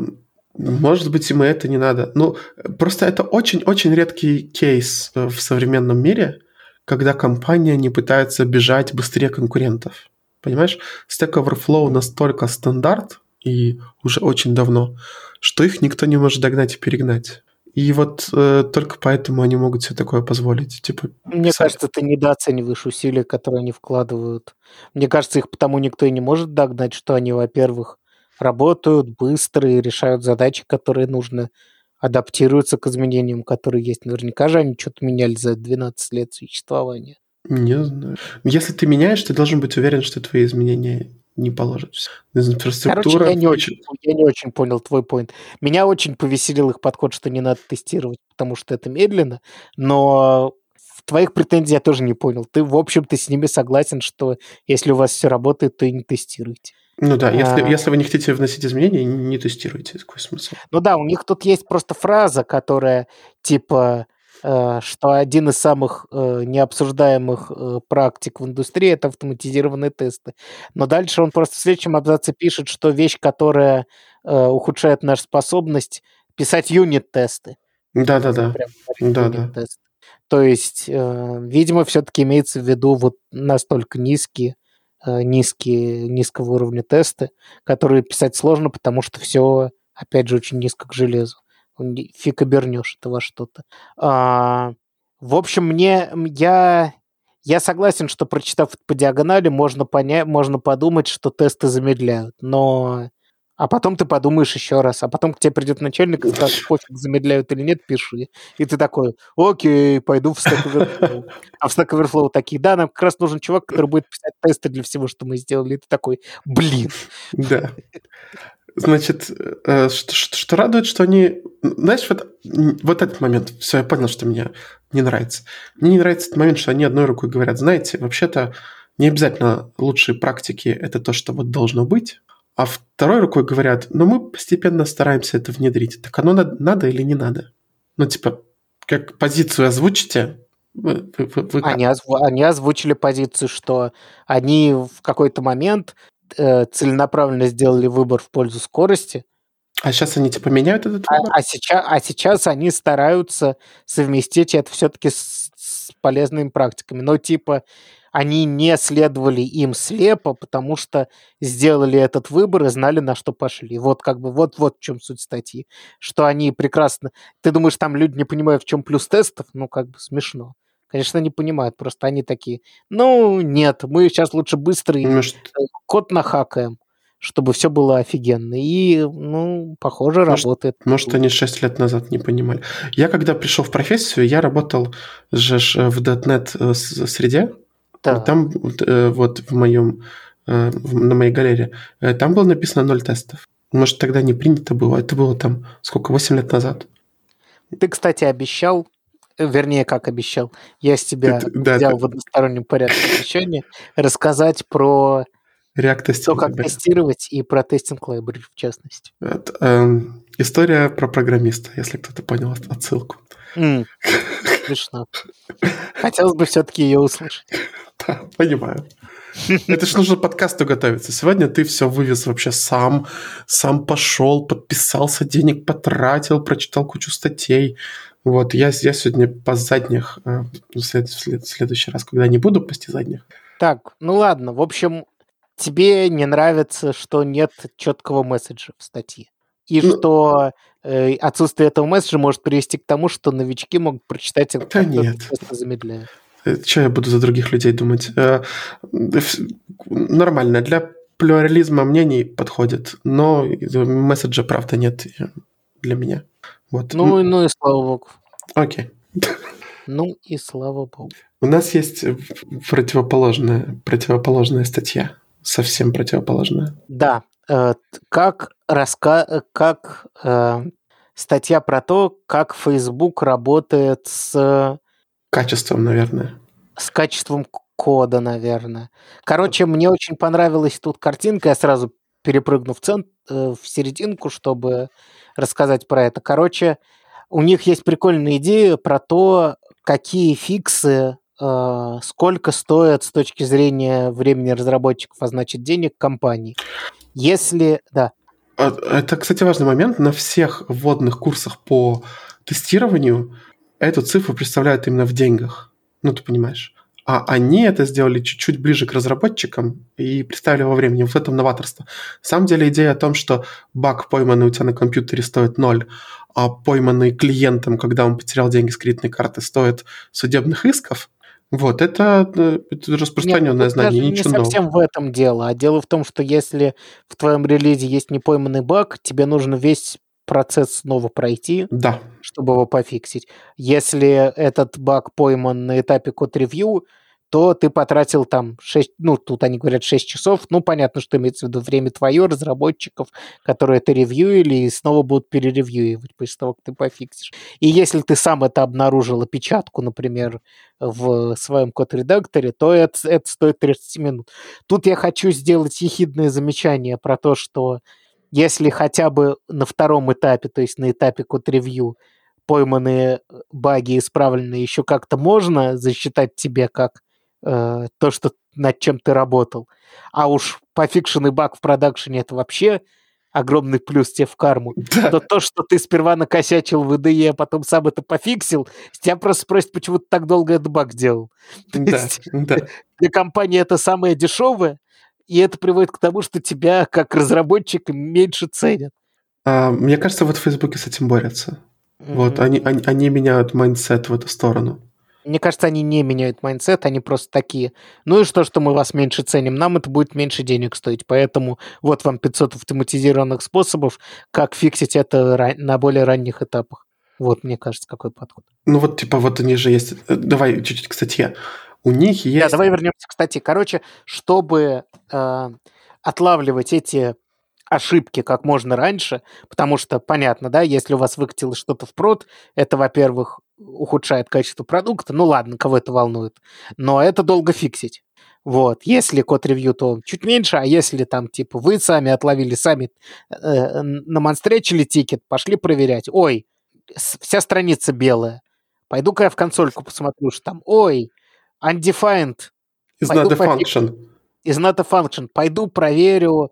Может быть, им и это не надо. Ну, просто это очень-очень редкий кейс э, в современном мире, когда компания не пытается бежать быстрее конкурентов. Понимаешь? Stack Overflow настолько стандарт, и уже очень давно, что их никто не может догнать и перегнать. И вот э, только поэтому они могут себе такое позволить. Типа, Мне писать. кажется, ты недооцениваешь усилия, которые они вкладывают. Мне кажется, их потому никто и не может догнать, что они, во-первых, работают быстро и решают задачи, которые нужно, адаптируются к изменениям, которые есть. Наверняка же они что-то меняли за двенадцать лет существования. Не знаю. Если ты меняешь, ты должен быть уверен, что твои изменения не положат. Короче, Инфраструктура я не очень, включит. я не очень понял твой поинт. Меня очень повеселил их подход, что не надо тестировать, потому что это медленно, но в твоих претензий я тоже не понял. Ты, в общем-то, с ними согласен, что если у вас все работает, то и не тестируйте. Ну да, если, А, если вы не хотите вносить изменения, не тестируйте. Какой смысл? ну да, у них тут есть просто фраза, которая типа, э, что один из самых э, необсуждаемых э, практик в индустрии это автоматизированные тесты. Но дальше он просто в следующем абзаце пишет, что вещь, которая э, ухудшает нашу способность писать юнит-тесты. Да-да-да. Прям говорит Да-да. юнит-тест. То есть, э, видимо, все-таки имеется в виду вот настолько низкие, э, низкие, низкого уровня тесты, которые писать сложно, потому что все, опять же, очень низко к железу. Не- Фиг обернешь это во что-то. А, в общем, мне м, я я согласен, что прочитав это по диагонали, можно понять, можно подумать, что тесты замедляют, но а потом ты подумаешь еще раз, а потом к тебе придет начальник и скажет, пофиг, замедляют или нет, пиши. И ты такой, окей, пойду в Stack Overflow. А в Stack Overflow такие, да, нам как раз нужен чувак, который будет писать тесты для всего, что мы сделали. И ты такой, блин. Да. Значит, э, что, что- что радует, что они... Знаешь, вот, м, вот этот момент, все, я понял, что мне не нравится. Мне не нравится этот момент, что они одной рукой говорят, знаете, вообще-то не обязательно лучшие практики – это то, что вот должно быть, а второй рукой говорят, ну, мы постепенно стараемся это внедрить. Так оно надо, надо или не надо? Ну, типа, как позицию озвучите, вы, вы- вы- вы как? Они, озву- они озвучили позицию, что они в какой-то момент э, целенаправленно сделали выбор в пользу скорости, А сейчас они типа меняют этот а, выбор? а сейчас, а сейчас они стараются совместить это все-таки с, с полезными практиками. Но типа они не следовали им слепо, потому что сделали этот выбор и знали, на что пошли. Вот как бы вот, вот в чем суть статьи. Что они прекрасно... Ты думаешь, там люди не понимают, в чем плюс тестов? Ну, как бы смешно. Конечно, не понимают, просто они такие, ну, нет, мы сейчас лучше быстрый Может, код нахакаем, чтобы все было офигенно. И, ну, похоже, может, работает. может, они шесть лет назад не понимали. Я, когда пришел в профессию, я работал же ж в .дот нет э, с- среде. Так. Там э, вот в моем, э, в- на моей галерее, э, там было написано ноль тестов. Может, тогда не принято было. Это было там, сколько, восемь лет назад. Ты, кстати, обещал, э, вернее, как обещал, я с тебя Ты- ты- да, взял это в одностороннем порядке обещание рассказать про то, React-тестинг как library. тестировать, и про тестинг library в частности. Это, эм, история про программиста, если кто-то понял от- отсылку. М, Смешно. Хотелось бы все-таки ее услышать. Да, понимаю. Это ж нужно подкасту готовиться. Сегодня ты все вывез вообще сам, сам пошел, подписался, денег потратил, прочитал кучу статей. Вот, я, я сегодня по задних, э, в, след- в след- в следующий раз, когда не буду пасти задних. Так, ну ладно, в общем, тебе не нравится, что нет четкого месседжа в статье. И Ну, что э, отсутствие этого месседжа может привести к тому, что новички могут прочитать этот да код только нет. просто замедляя. Что я буду за других людей думать? Э, да вс- Нормально, для плюрализма мнений подходит, но месседжа, правда, нет э, для меня. Вот. Ну, и- М, ну и слава богу. Окей. Ну и слава богу. У нас есть э, противоположная, противоположная статья. Совсем противоположная. Да, э, т- как, раска... э, как э, статья про то, как Facebook работает с, Качеством, наверное. с качеством к- кода, наверное. Короче, мне очень понравилась тут картинка, я сразу перепрыгну в, цент... э, в серединку, чтобы рассказать про это. Короче, у них есть прикольная идея про то, какие фиксы, э, сколько стоят с точки зрения времени разработчиков, а значит денег компании. Если, да, А, Это, кстати, важный момент. На всех вводных курсах по тестированию эту цифру представляют именно в деньгах. Ну, ты понимаешь. А они это сделали чуть-чуть ближе к разработчикам и представили во времени. Вот в этом новаторство. На самом деле идея о том, что баг, пойманный у тебя на компьютере, стоит ноль, а пойманный клиентом, когда он потерял деньги с кредитной карты, стоит судебных исков, вот, это, э, это нет, распространенное тут знание, даже не ничего нового. совсем в этом дело, а дело в том, что если в твоем релизе есть непойманный баг, тебе нужно весь процесс снова пройти, Да, чтобы его пофиксить. Если этот баг пойман на этапе код-ревью, то ты потратил там шесть, ну, тут они говорят шесть часов, ну, понятно, что имеется в виду время твое, разработчиков, которые это ревьюили и снова будут переревьюивать после того, как ты пофиксишь. И если ты сам это обнаружил, опечатку, например, в своем код-редакторе, то это, это стоит тридцать минут. Тут я хочу сделать ехидное замечание про то, что если хотя бы на втором этапе, то есть на этапе код-ревью, пойманные э, баги исправленные еще как-то можно засчитать тебе как э, то, что над чем ты работал. А уж пофикшенный баг в продакшене это вообще огромный плюс тебе в карму. да, То то, что ты сперва накосячил в ай ди и, а потом сам это пофиксил, с тебя просто спросят, почему ты так долго этот баг делал. То да, есть да. для компании это самое дешевое, и это приводит к тому, что тебя как разработчика меньше ценят. А, мне кажется, вот в Фейсбуке с этим борются. Вот, они, М, они, они меняют майндсет в эту сторону. Мне кажется, они не меняют майндсет, они просто такие. Ну и что, что мы вас меньше ценим? Нам это будет меньше денег стоить. Поэтому вот вам пятьсот автоматизированных способов, как фиксить это ра- на более ранних этапах. Вот, мне кажется, какой подход. Ну вот, типа, вот они же есть... э, Давай чуть-чуть к статье. У них Да, есть... давай вернемся. Кстати, короче, чтобы э, отлавливать эти ошибки как можно раньше, потому что, понятно, да, если у вас выкатилось что-то в прод, это, во-первых, ухудшает качество продукта, ну ладно, кого это волнует, но это долго фиксить. Вот, если код-ревью, то чуть меньше, а если там, типа, вы сами отловили, сами э, намонстречили тикет, пошли проверять, ой, с- вся страница белая, пойду-ка я в консольку посмотрю, что там, ой, undefined, Is not пойду a пофиксю, function. is not a function, пойду проверю,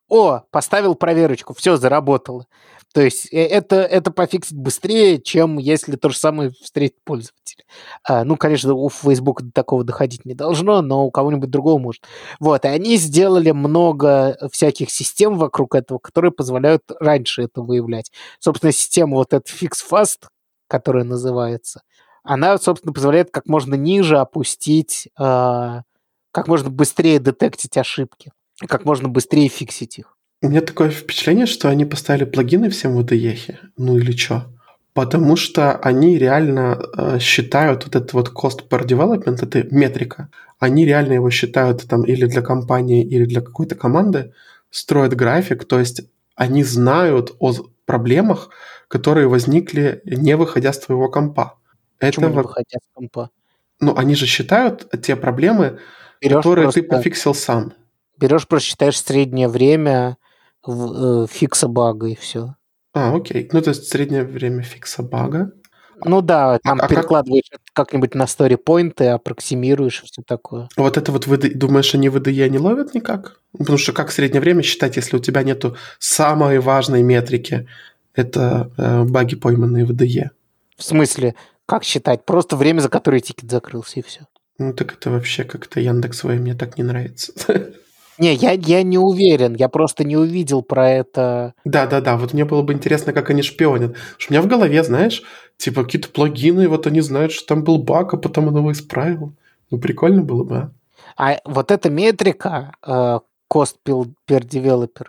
о, поставил проверочку, все, заработало. То есть э, это, это пофиксить быстрее, чем если то же самое встретит пользователь. А, ну, конечно, у Facebook до такого доходить не должно, но у кого-нибудь другого может. Вот, и они сделали много всяких систем вокруг этого, которые позволяют раньше это выявлять. Собственно, система вот эта FixFast, которая называется, она, собственно, позволяет как можно ниже опустить, а, как можно быстрее детектить ошибки, как можно быстрее фиксить их. У меня такое впечатление, что они поставили плагины всем в ди и и, ну или что? Потому что они реально э, считают вот этот вот cost per development, это метрика, они реально его считают там или для компании, или для какой-то команды, строят график, то есть они знают о проблемах, которые возникли, не выходя с твоего компа. Почему Это, не выходя с компа? Ну, они же считают те проблемы, Берешь которые просто, ты пофиксил сам. Берешь, просто считаешь среднее время в, э, фикса бага и все. А, окей. Ну, то есть среднее время фикса бага. Ну да, там а как- перекладываешь это как-нибудь на story-поинты, аппроксимируешь и все такое. Вот это вот, вы д- думаешь, они в ди и и не ловят никак? Потому что как среднее время считать, если у тебя нету самой важной метрики? Это э, баги, пойманные в ди и и. В смысле, как считать? Просто время, за которое тикет закрылся, и все. Ну, так это вообще как-то Яндекс.Вай мне так не нравится. Не, я, я не уверен, я просто не увидел про это. Да-да-да, вот мне было бы интересно, как они шпионят. Потому что у меня в голове, знаешь, типа какие-то плагины, вот они знают, что там был баг, а потом он его исправил. Ну, прикольно было бы, а? А вот эта метрика, э, cost per per developer,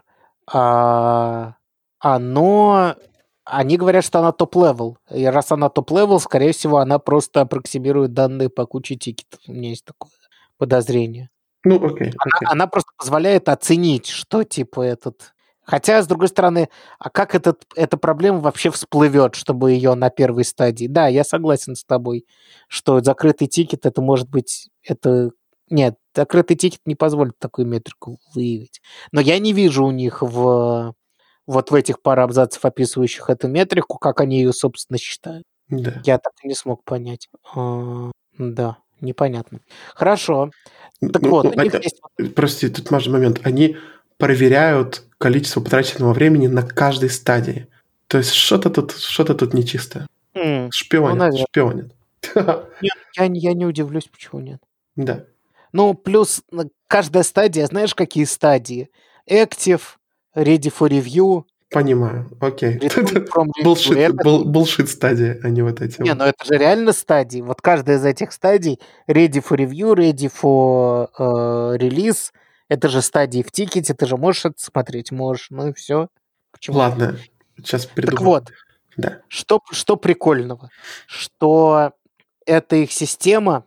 а, оно... Они говорят, что она топ-левел. И раз она топ-левел, скорее всего, она просто аппроксимирует данные по куче тикетов. У меня есть такое подозрение. Ну, окей, Она, окей. она просто позволяет оценить, что типа этот... Хотя, с другой стороны, а как этот, эта проблема вообще всплывет, чтобы ее на первой стадии? Да, я согласен с тобой, что закрытый тикет, это может быть... это Нет, закрытый тикет не позволит такую метрику выявить. Но я не вижу у них в... вот в этих пару абзацев, описывающих эту метрику, как они ее, собственно, считают. Да. Я так и не смог понять. А, да, непонятно. Хорошо. Так Ну, вот, ну, у них это- есть... Прости, тут важный момент. Они проверяют количество потраченного времени на каждой стадии. То есть что-то тут, что-то тут нечисто. М, ну, Шпионят, наверное. шпионят. Нет, я, не- я не удивлюсь, почему нет. Да. Ну, плюс э, каждая стадия, знаешь, какие стадии? Active, Ready for Review, Понимаю, окей. Return from Review. Булшит, Это... был- булшит стадия, а не вот эти Не, вот. ну это же реально стадии. Вот каждая из этих стадий, Ready for Review, Ready for э, Release, это же стадии в тикете, ты же можешь это смотреть, можешь, ну и все. Почему? Ладно, сейчас Так придумаю. вот, Да. что, что прикольного? Что эта их система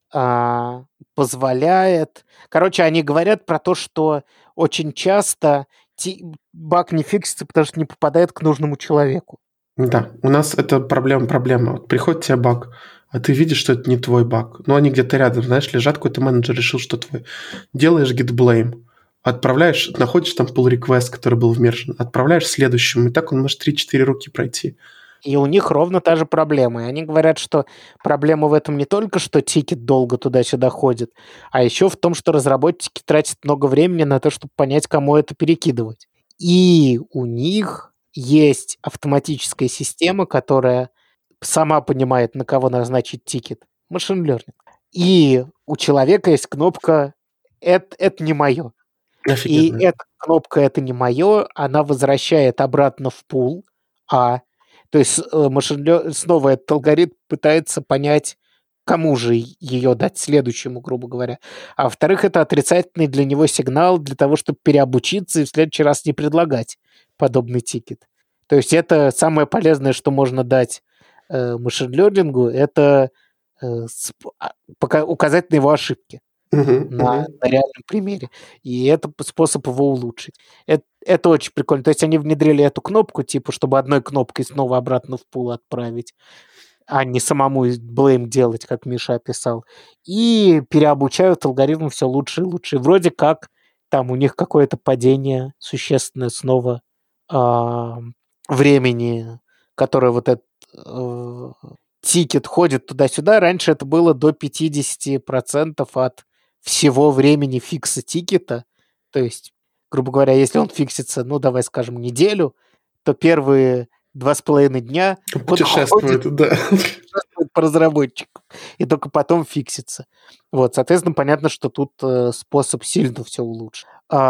а, позволяет... Короче, они говорят про то, что очень часто ти- баг не фиксится, потому что не попадает к нужному человеку. Да, у нас это проблема, проблема. Вот приходит тебе баг, а ты видишь, что это не твой баг. Но они где-то рядом, знаешь, лежат, какой-то менеджер решил, что твой. Делаешь git blame, отправляешь, находишь там pull request, который был вмержен, отправляешь следующему, и так он может три-четыре руки пройти. И у них ровно та же проблема. И они говорят, что проблема в этом не только, что тикет долго туда-сюда ходит, а еще в том, что разработчики тратят много времени на то, чтобы понять, кому это перекидывать. И у них есть автоматическая система, которая сама понимает, на кого назначить тикет. Machine learning. И у человека есть кнопка «Это, это не мое». И Офигенно. эта кнопка «Это не мое», она возвращает обратно в пул, а то есть э, машин лё- снова этот алгоритм пытается понять, кому же ее дать, следующему, грубо говоря. А во-вторых, это отрицательный для него сигнал для того, чтобы переобучиться и в следующий раз не предлагать подобный тикет. То есть это самое полезное, что можно дать э, машин-лернингу, это э, сп- а, пока- указать на его ошибки Мгм, на, мгм. на реальном примере. И это п- способ его улучшить. Это, это очень прикольно. То есть они внедрили эту кнопку, типа, чтобы одной кнопкой снова обратно в пул отправить, а не самому блейм делать, как Миша описал. И переобучают алгоритм все лучше и лучше. И вроде как там у них какое-то падение существенное снова а, времени, которое вот этот э, тикет ходит туда-сюда. Раньше это было до пятьдесят процентов от всего времени фикса тикета. То есть, грубо говоря, если он фиксится, ну, давай скажем, неделю, то первые два с половиной дня он ходит, Путешествует, да. путешествует по разработчикам, и только потом фиксится. Вот, соответственно, понятно, что тут э, способ сильно все улучшить.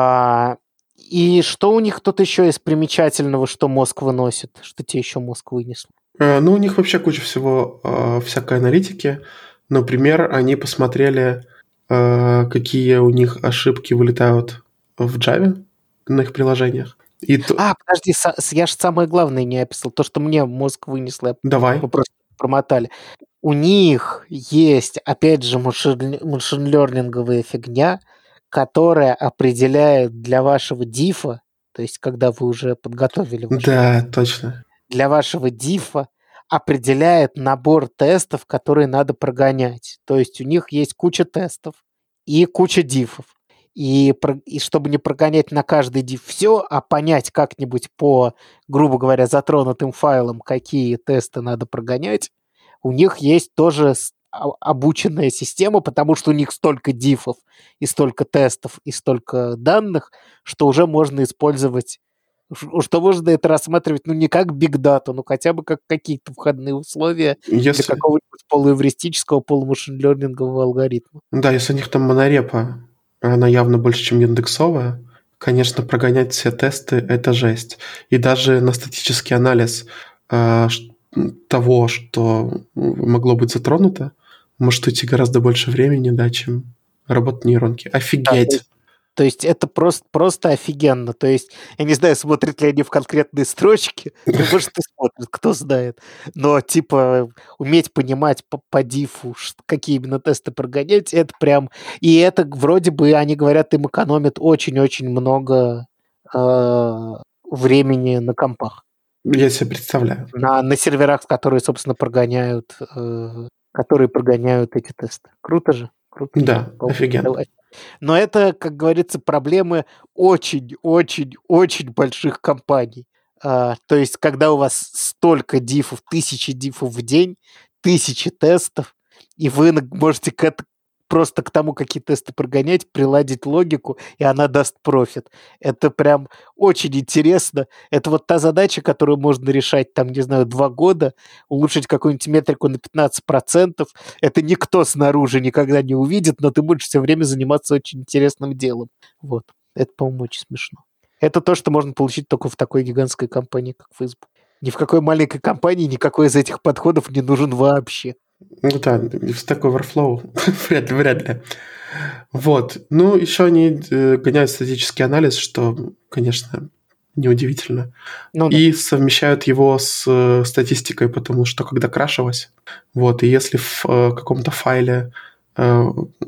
А, и что у них тут еще из примечательного, что мозг выносит? Что тебе еще мозг вынесло? Э, Ну, у них вообще куча всего, э, всякой аналитики. Например, они посмотрели, э, какие у них ошибки вылетают в Java на их приложениях. И то- А, подожди, са- с- я же самое главное не описал. То, что мне мозг вынесло, я- Давай. мы просто промотали. У них есть, опять же, машин- машин-лернинговая фигня, которая определяет для вашего дифа, то есть когда вы уже подготовили ваш Да, точно. для вашего дифа определяет набор тестов, которые надо прогонять. То есть у них есть куча тестов и куча дифов. И, про- и чтобы не прогонять на каждый диф все, а понять как-нибудь по, грубо говоря, затронутым файлам, какие тесты надо прогонять, у них есть тоже с- а- обученная система, потому что у них столько дифов и столько тестов и столько данных, что уже можно использовать Ш- что можно это рассматривать, ну, не как бигдату, но хотя бы как какие-то входные условия для Если, какого-нибудь полуэвристического, полумашин-лернингового алгоритма. да, если у них там монорепа, она явно больше, чем индексовая, конечно, прогонять все тесты – это жесть. И даже на статический анализ э, ш- того, что могло быть затронуто, может уйти гораздо больше времени, да, чем работа нейронки. Да, то Офигеть! есть, то есть это просто, просто офигенно. То есть, я не знаю, смотрят ли они в конкретные строчки, ну, может, и смотрят, кто знает. Но, типа, уметь понимать по, по дифу, ш- какие именно тесты прогонять, это прям... И это вроде бы, они говорят, им экономит очень-очень много э, времени на компах. Я себе представляю. На, на серверах, которые, собственно, прогоняют, э, которые прогоняют эти тесты. Круто же, круто же. Да, Пол- офигенно. давай. Но это, как говорится, проблемы очень-очень-очень больших компаний. А, то есть, когда у вас столько дифов, тысячи дифов в день, тысячи тестов, и вы на- можете к эт- просто к тому, какие тесты прогонять, приладить логику, и она даст профит. Это прям очень интересно. Это вот та задача, которую можно решать, там, не знаю, два года, улучшить какую-нибудь метрику на пятнадцать процентов. Это никто снаружи никогда не увидит, но ты будешь все время заниматься очень интересным делом. Вот. Это, по-моему, очень смешно. Это то, что можно получить только в такой гигантской компании, как Facebook. Ни в какой маленькой компании никакой из этих подходов не нужен вообще. Ну да, в Stack Overflow вряд ли, вряд ли. Вот. Ну, еще они э, гоняют статический анализ, что, конечно, неудивительно. Ну да. И совмещают его с э, статистикой, потому что когда крашилось, вот, и если в э, каком-то файле э,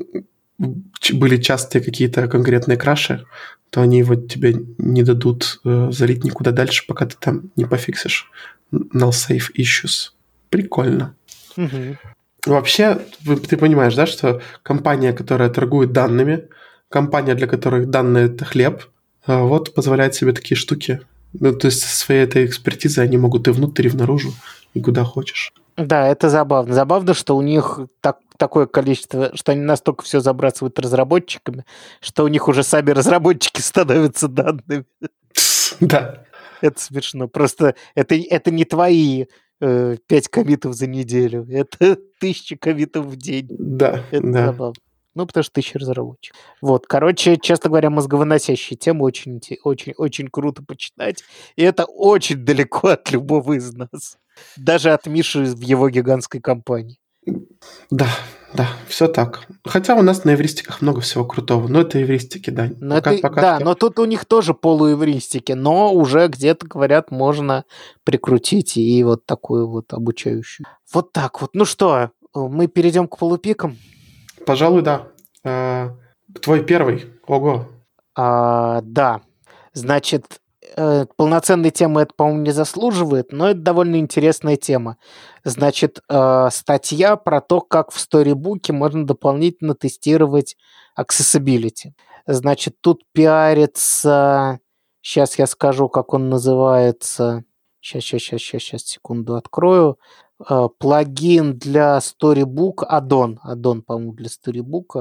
ч- были частые какие-то конкретные краши, то они вот тебе не дадут э, залить никуда дальше, пока ты там не пофиксишь null safe issues. Прикольно. Мгм. Вообще, вы- ты понимаешь, да, что компания, которая торгует данными, компания, для которой данные – это хлеб, а, вот позволяет себе такие штуки. Ну, то есть со своей этой экспертизой они могут и внутрь, и внаружи, и куда хочешь. Да, это забавно. Забавно, что у них так, такое количество, что они настолько все забрасывают разработчиками, что у них уже сами разработчики становятся данными. Да, Это смешно. Просто это, это не твои э, пять коммитов за неделю. Это тысячи коммитов в день. да, Это да. забавно. Ну, потому что тысяча разработчиков. Вот, короче, честно говоря, мозговыносящая тема. Очень, инте- очень, очень круто почитать. И это очень далеко от любого из нас. Даже от Миши в его гигантской компании. Да, да, все так. Хотя у нас на эвристиках много всего крутого, но это эвристики, да. Но Пока, это, пока да, что. но тут у них тоже полуэвристики, но уже где-то, говорят, можно прикрутить и вот такую вот обучающую. Вот так вот. Ну что, мы перейдем к полупикам. Пожалуй, да. А, твой первый. Ого. А, да, значит, э, полноценной темы это, по-моему, не заслуживает, но это довольно интересная тема. Значит, э, статья про то, как в сторибуке можно дополнительно тестировать accessibility. Значит, тут пиарится... Сейчас я скажу, как он называется. Сейчас, сейчас, сейчас, сейчас, сейчас, секунду открою. Э, плагин для Storybook, аддон, аддон, по-моему, для Storybook.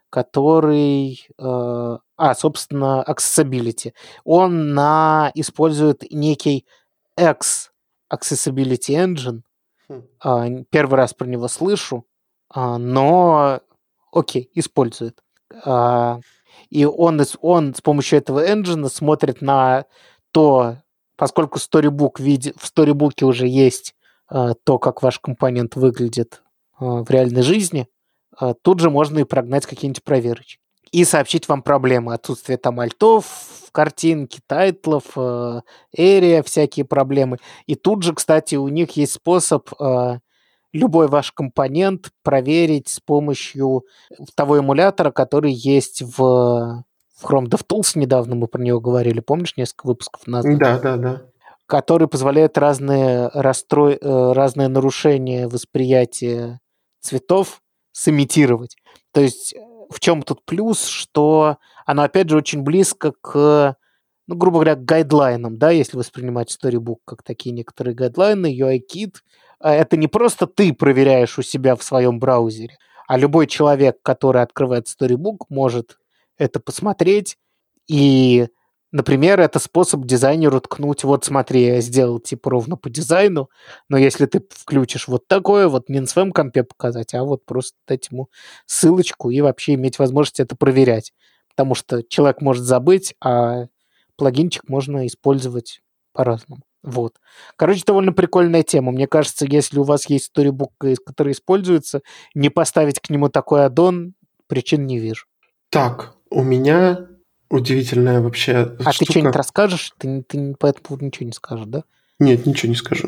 который... Э, а, собственно, Accessibility. Он на, использует некий X Accessibility Engine. Хм. А, первый раз про него слышу, а, но окей, использует. А, и он, он с помощью этого engine смотрит на то, поскольку Storybook види, в Storybook уже есть а, то, как ваш компонент выглядит а, в реальной жизни, а, тут же можно и прогнать какие-нибудь проверочки. И сообщить вам проблемы. Отсутствие там альтов в картинке, тайтлов, э, area, всякие проблемы. И тут же, кстати, у них есть способ э, любой ваш компонент проверить с помощью того эмулятора, который есть в, в Chrome DevTools. Недавно мы про него говорили, помнишь, несколько выпусков назад? Да, да, да. Который позволяет разные, расстрой, э, разные нарушения восприятия цветов сымитировать. То есть в чем тут плюс, что оно, опять же, очень близко к, ну, грубо говоря, к гайдлайнам, да, если воспринимать Storybook как такие некоторые гайдлайны, ю ай-кит. Это не просто ты проверяешь у себя в своем браузере, а любой человек, который открывает Storybook, может это посмотреть и... Например, это способ дизайнеру ткнуть, вот смотри, я сделал типа ровно по дизайну, но если ты включишь вот такое, вот не на своем компе показать, а вот просто дать ему ссылочку и вообще иметь возможность это проверять. Потому что человек может забыть, а плагинчик можно использовать по-разному. Вот. Короче, довольно прикольная тема. Мне кажется, если у вас есть Storybook, который используется, не поставить к нему такой аддон, причин не вижу. Так, у меня... Удивительная вообще а штука. ты что-нибудь расскажешь? Ты, ты по этому ничего не скажешь, да? Нет, ничего не скажу.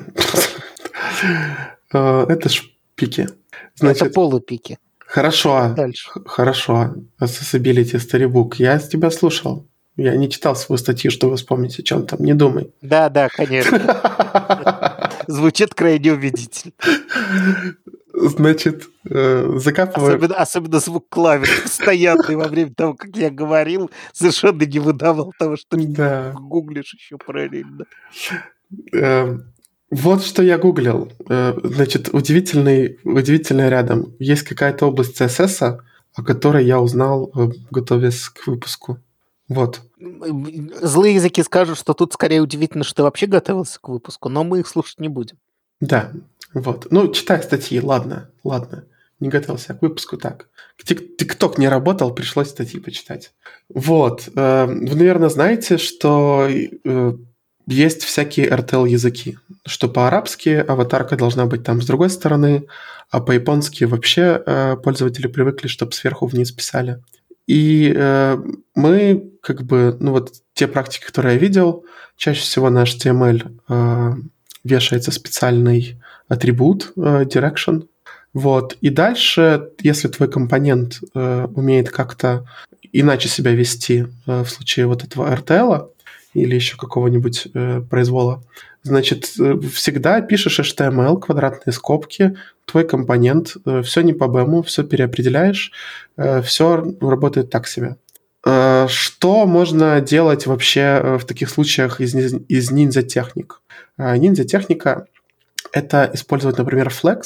Это ж пики. Это полупики. Хорошо. Дальше. Хорошо. Accessibility Storybook. Я с тебя слушал. Я не читал свою статью, чтобы вспомнить о чем там. Не думай. Да, да, конечно. Звучит крайне убедительно. Значит, закапываю... Особенно, особенно звук клавиш постоянный во время того, как я говорил, совершенно не выдавал того, что да. ты гуглишь еще параллельно. Вот что я гуглил. Значит, удивительный, удивительный рядом. Есть какая-то область си эс эс, о которой я узнал, готовясь к выпуску. Вот. Злые языки скажут, что тут скорее удивительно, что ты вообще готовился к выпуску, но мы их слушать не будем. Да, вот. Ну, читай статьи, ладно, ладно. Не готовился к выпуску, так. Тикток не работал, пришлось статьи почитать. Вот. Вы, наверное, знаете, что есть всякие эр ти эл-языки, что по-арабски аватарка должна быть там с другой стороны, а по-японски вообще пользователи привыкли, чтобы сверху вниз писали. И э, мы, как бы, ну вот те практики, которые я видел, чаще всего на эйч ти эм эль э, вешается специальный атрибут э, direction. Вот. И дальше, если твой компонент э, умеет как-то иначе себя вести э, в случае вот этого эр ти эл или еще какого-нибудь э, произвола, значит, э, всегда пишешь эйч ти эм эль, квадратные скобки, твой компонент, э, все не по бэму, все переопределяешь, э, все работает так себе. Э, что можно делать вообще в таких случаях из, из ниндзя-техник? Э, ниндзя-техника — это использовать, например, flex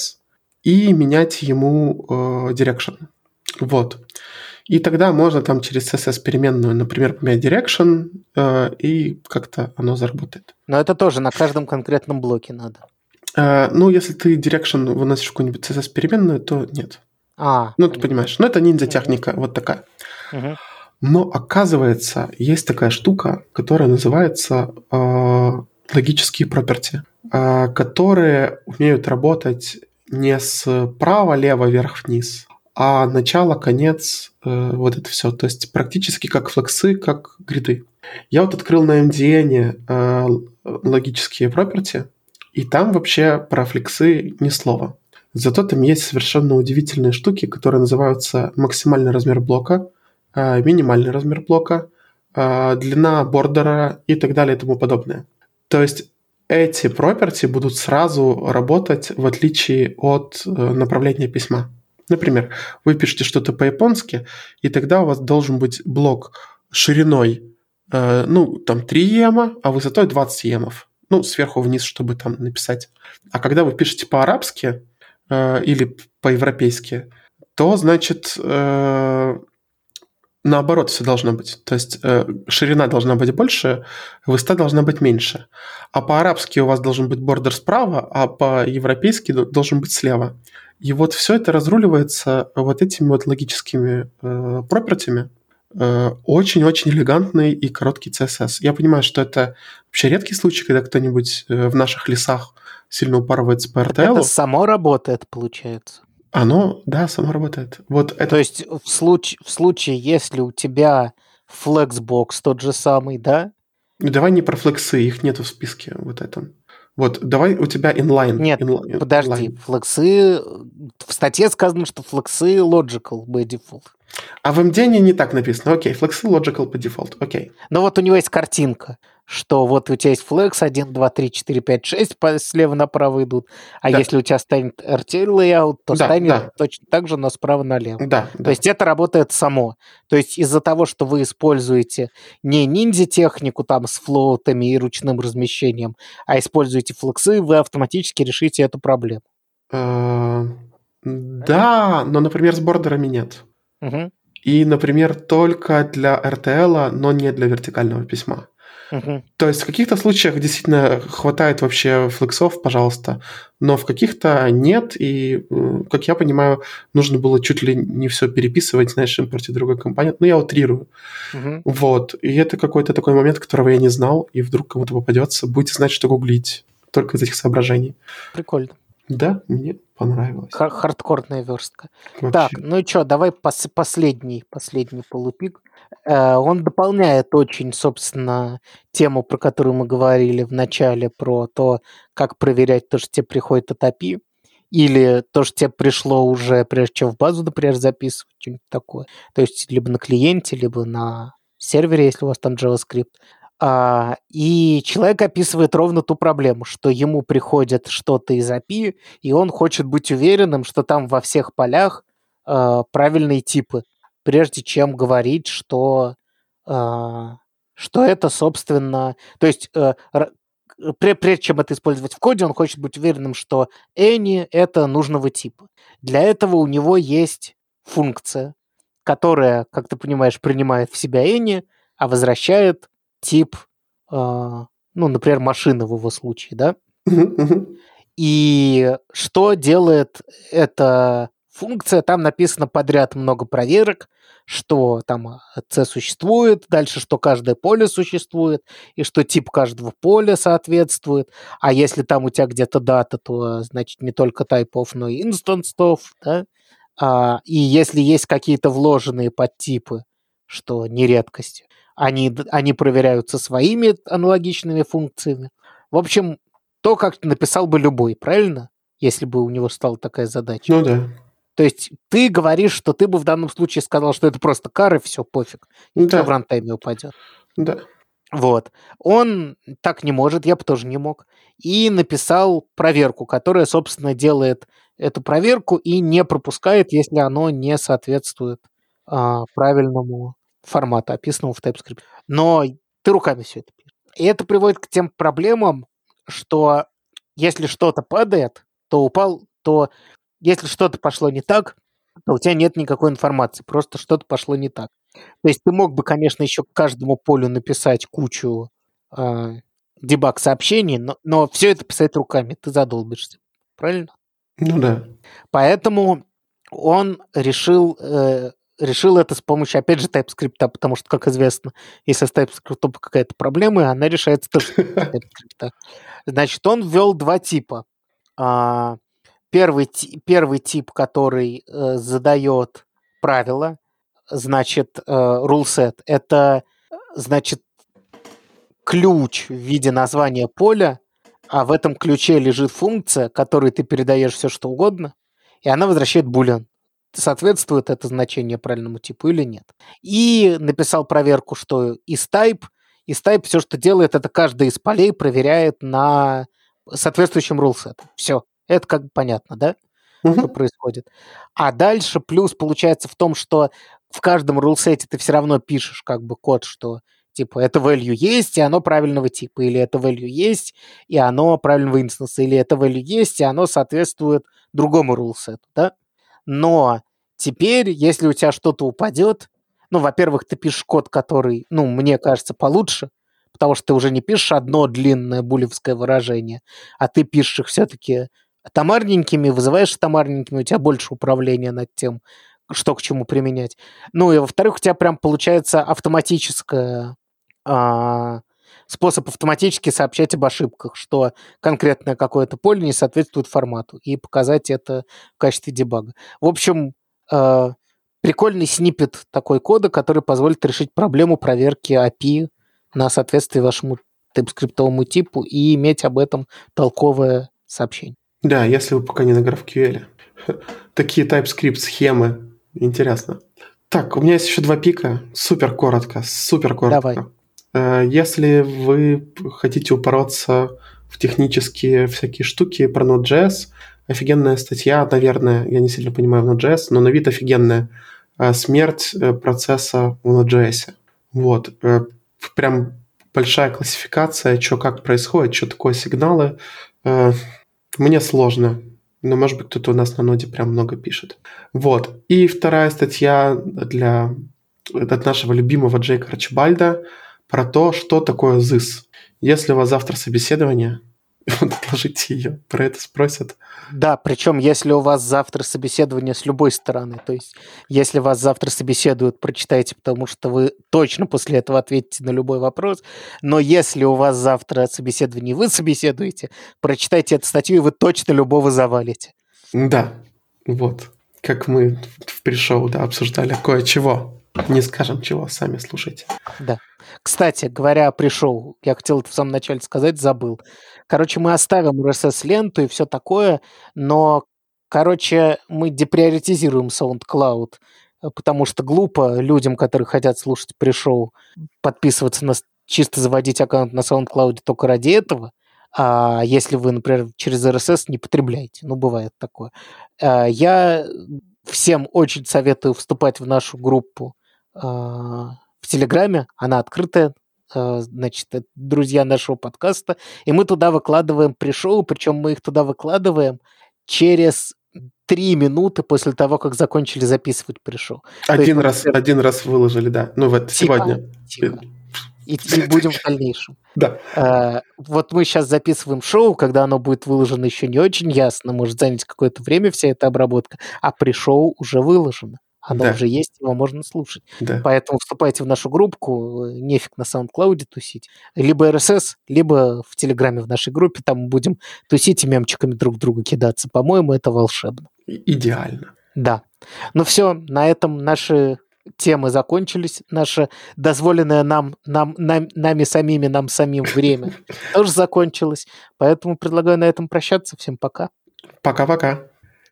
и менять ему э, direction. Вот. И тогда можно там через си эс эс-переменную, например, поменять direction, э, и как-то оно заработает. Но это тоже на каждом конкретном блоке надо. Э, ну, если ты direction выносишь в какую-нибудь си эс эс-переменную, то нет. А, ну, ты понимаешь. Ну, это ниндзя-техника, угу. Вот такая. Угу. Но, оказывается, есть такая штука, которая называется э, логические property, э, которые умеют работать не справа, лево, вверх, вниз, а начало, конец, э, вот это все. То есть практически как флексы, как гриды. Я вот открыл на эм ди эн э, логические property, и там вообще про флексы ни слова. Зато там есть совершенно удивительные штуки, которые называются максимальный размер блока, э, минимальный размер блока, э, длина бордера и так далее и тому подобное. То есть эти property будут сразу работать в отличие от э, направления письма. Например, вы пишете что-то по-японски, и тогда у вас должен быть блок шириной, э, ну, там три ема, а высотой двадцать емов. Ну, сверху вниз, чтобы там написать. А когда вы пишете по-арабски э, или по-европейски, то, значит, э, наоборот все должно быть. То есть э, ширина должна быть больше, высота должна быть меньше. А по-арабски у вас должен быть бордер справа, а по-европейски должен быть слева. И вот все это разруливается вот этими вот логическими э, пропертями. Э, очень-очень элегантный и короткий си эс эс. Я понимаю, что это вообще редкий случай, когда кто-нибудь э, в наших лесах сильно упарывается по эр ти эл. Это само работает, получается. Оно, да, само работает. Вот это... То есть в, случ... в случае, если у тебя Flexbox тот же самый, да? Давай не про флексы, их нету в списке вот этом. Вот, давай у тебя inline. Нет, inline, подожди, inline. флексы... В статье сказано, что флексы logical by default. А в эм ди не так написано. Окей, флексы logical по default, окей. Но вот у него есть картинка, что вот у тебя есть флекс один, два, три, четыре, пять, шесть слева направо идут, а Да. если у тебя станет эр ти эл layout, то Да, станет да. точно так же, но справа налево. Да, То да. есть это работает само. То есть из-за того, что вы используете не ниндзя-технику там с флоутами и ручным размещением, а используете флексы, вы автоматически решите эту проблему. Э, Да, но, например, с бордерами нет. Угу. И, например, только для эр ти эл, но не для вертикального письма. Угу. То есть в каких-то случаях действительно хватает вообще флексов, пожалуйста, но в каких-то нет, и, как я понимаю, нужно было чуть ли не все переписывать, знаешь, импортить другой компонент. Ну, я утрирую. Угу. Вот. И это какой-то такой момент, которого я не знал, и вдруг кому-то попадется. Будете знать, что гуглить. Только из этих соображений. Прикольно. Да, мне понравилось. Хар- хардкорная верстка. Вообще. Так, ну и что, давай пос- последний, последний полупик. Э, он дополняет очень, собственно, тему, про которую мы говорили в начале, про то, как проверять то, что тебе приходит от эй пи ай, или то, что тебе пришло уже, прежде чем в базу, например, записывать, что-нибудь такое. То есть либо на клиенте, либо на сервере, если у вас там JavaScript. А, и человек описывает ровно ту проблему, что ему приходит что-то из эй пи ай, и он хочет быть уверенным, что там во всех полях э, правильные типы, прежде чем говорить, что, э, что это, собственно... То есть э, р- пре- прежде чем это использовать в коде, он хочет быть уверенным, что any — это нужного типа. Для этого у него есть функция, которая, как ты понимаешь, принимает в себя any, а возвращает тип, э, ну, например, машины в его случае, да? И что делает эта функция? Там написано подряд много проверок, что там C существует, дальше, что каждое поле существует, и что тип каждого поля соответствует. А если там у тебя где-то дата, то, значит, не только type-of, но и instance-of, да? А, и если есть какие-то вложенные подтипы, что не редкость, они, они проверяются своими аналогичными функциями. В общем, то, как написал бы любой, правильно? Если бы у него стала такая задача. Ну да. То есть ты говоришь, что ты бы в данном случае сказал, что это просто кар, и все, пофиг. И Да. в рантайме упадет. Да. Вот. Он так не может, я бы тоже не мог. И написал проверку, которая, собственно, делает эту проверку и не пропускает, если оно не соответствует а, правильному формату, описанному в TypeScript. Но ты руками все это пишешь. И это приводит к тем проблемам, что если что-то падает, то упал, то если что-то пошло не так, то у тебя нет никакой информации, просто что-то пошло не так. То есть ты мог бы, конечно, еще к каждому полю написать кучу э, дебаг-сообщений, но, но все это писать руками, ты задолбишься, правильно? Ну да. Поэтому он решил, э, решил это с помощью, опять же, TypeScript, потому что, как известно, если с TypeScript какая-то проблема, она решается тоже с TypeScript. Значит, он ввел два типа. А, первый, первый тип, который э, задает правила, значит, э, rule set, это, значит, ключ в виде названия поля, а в этом ключе лежит функция, которой ты передаешь все, что угодно, и она возвращает boolean. Соответствует это значение правильному типу или нет. И написал проверку, что isType, isType все, что делает, это каждый из полей проверяет на соответствующем rule set. Все, это как бы понятно, да? Угу. Что происходит. А дальше плюс получается в том, что в каждом рулсете ты все равно пишешь как бы код, что типа это value есть, и оно правильного типа, или это value есть, и оно правильного инстанса, или это value есть, и оно соответствует другому рулсету, да? Но теперь, если у тебя что-то упадет, Ну, во-первых, ты пишешь код, который, ну, мне кажется, получше, потому что ты уже не пишешь одно длинное булевское выражение, а ты пишешь их все-таки томарненькими, вызываешь томарненькими, у тебя больше управления над тем, что к чему применять. Ну, и во-вторых, у тебя прям получается автоматическое... А, способ автоматически сообщать об ошибках, что конкретное какое-то поле не соответствует формату, и показать это в качестве дебага. В общем, э, прикольный сниппет такой кода, который позволит решить проблему проверки эй пи ай на соответствие вашему тайпскриптовому типу и иметь об этом толковое сообщение. Да, если вы пока не на GraphQL. Такие TypeScript-схемы. Интересно. Так, у меня есть еще два пика. Супер коротко, супер коротко. Давай. Если вы хотите упороться в технические всякие штуки про Node.js, офигенная статья, наверное, я не сильно понимаю в Node.js, но на вид офигенная. Смерть процесса в Node.js. Вот. Прям большая классификация, что как происходит, что такое сигналы. Мне сложно, но, может быть, кто-то у нас на ноде прям много пишет. Вот. И вторая статья для от нашего любимого Джейка Арчибальда про то, что такое зис. Если у вас завтра собеседование, отложите ее, про это спросят. Да, причем если у вас завтра собеседование с любой стороны, то есть если вас завтра собеседуют, прочитайте, потому что вы точно после этого ответите на любой вопрос, но если у вас завтра собеседование, вы собеседуете, прочитайте эту статью, и вы точно любого завалите. Да, вот, как мы в пришоу, да, обсуждали кое-чего. Не скажем чего, сами слушайте. Да. Кстати, говоря о пришоу, я хотел это в самом начале сказать, забыл. Короче, мы оставим эр эс эс-ленту и все такое, но, короче, мы деприоритизируем SoundCloud, потому что глупо людям, которые хотят слушать пришоу, подписываться на... чисто заводить аккаунт на SoundCloud только ради этого. А если вы, например, через эр эс эс не потребляете, ну, бывает такое. Я всем очень советую вступать в нашу группу в Телеграме, она открытая, значит, друзья нашего подкаста, и мы туда выкладываем пришоу, причем мы их туда выкладываем через три минуты после того, как закончили записывать пришоу. Один, есть, раз, например, один раз выложили, да, ну вот тихо, сегодня. Тихо. И, и будем в дальнейшем. Да. А, вот мы сейчас записываем шоу, когда оно будет выложено, еще не очень ясно, может занять какое-то время вся эта обработка, а пришоу уже выложено. Оно да. уже есть, его можно слушать. Да. Поэтому вступайте в нашу группу, нефиг на SoundCloud тусить. Либо эр эс эс, либо в Телеграме в нашей группе, там мы будем тусить и мемчиками друг друга кидаться. По-моему, это волшебно. Идеально. Да. Ну все, на этом наши темы закончились. Наше дозволенное нам, нам, нам, нами самими, нам самим время тоже закончилось. Поэтому предлагаю на этом прощаться. Всем пока. Пока-пока.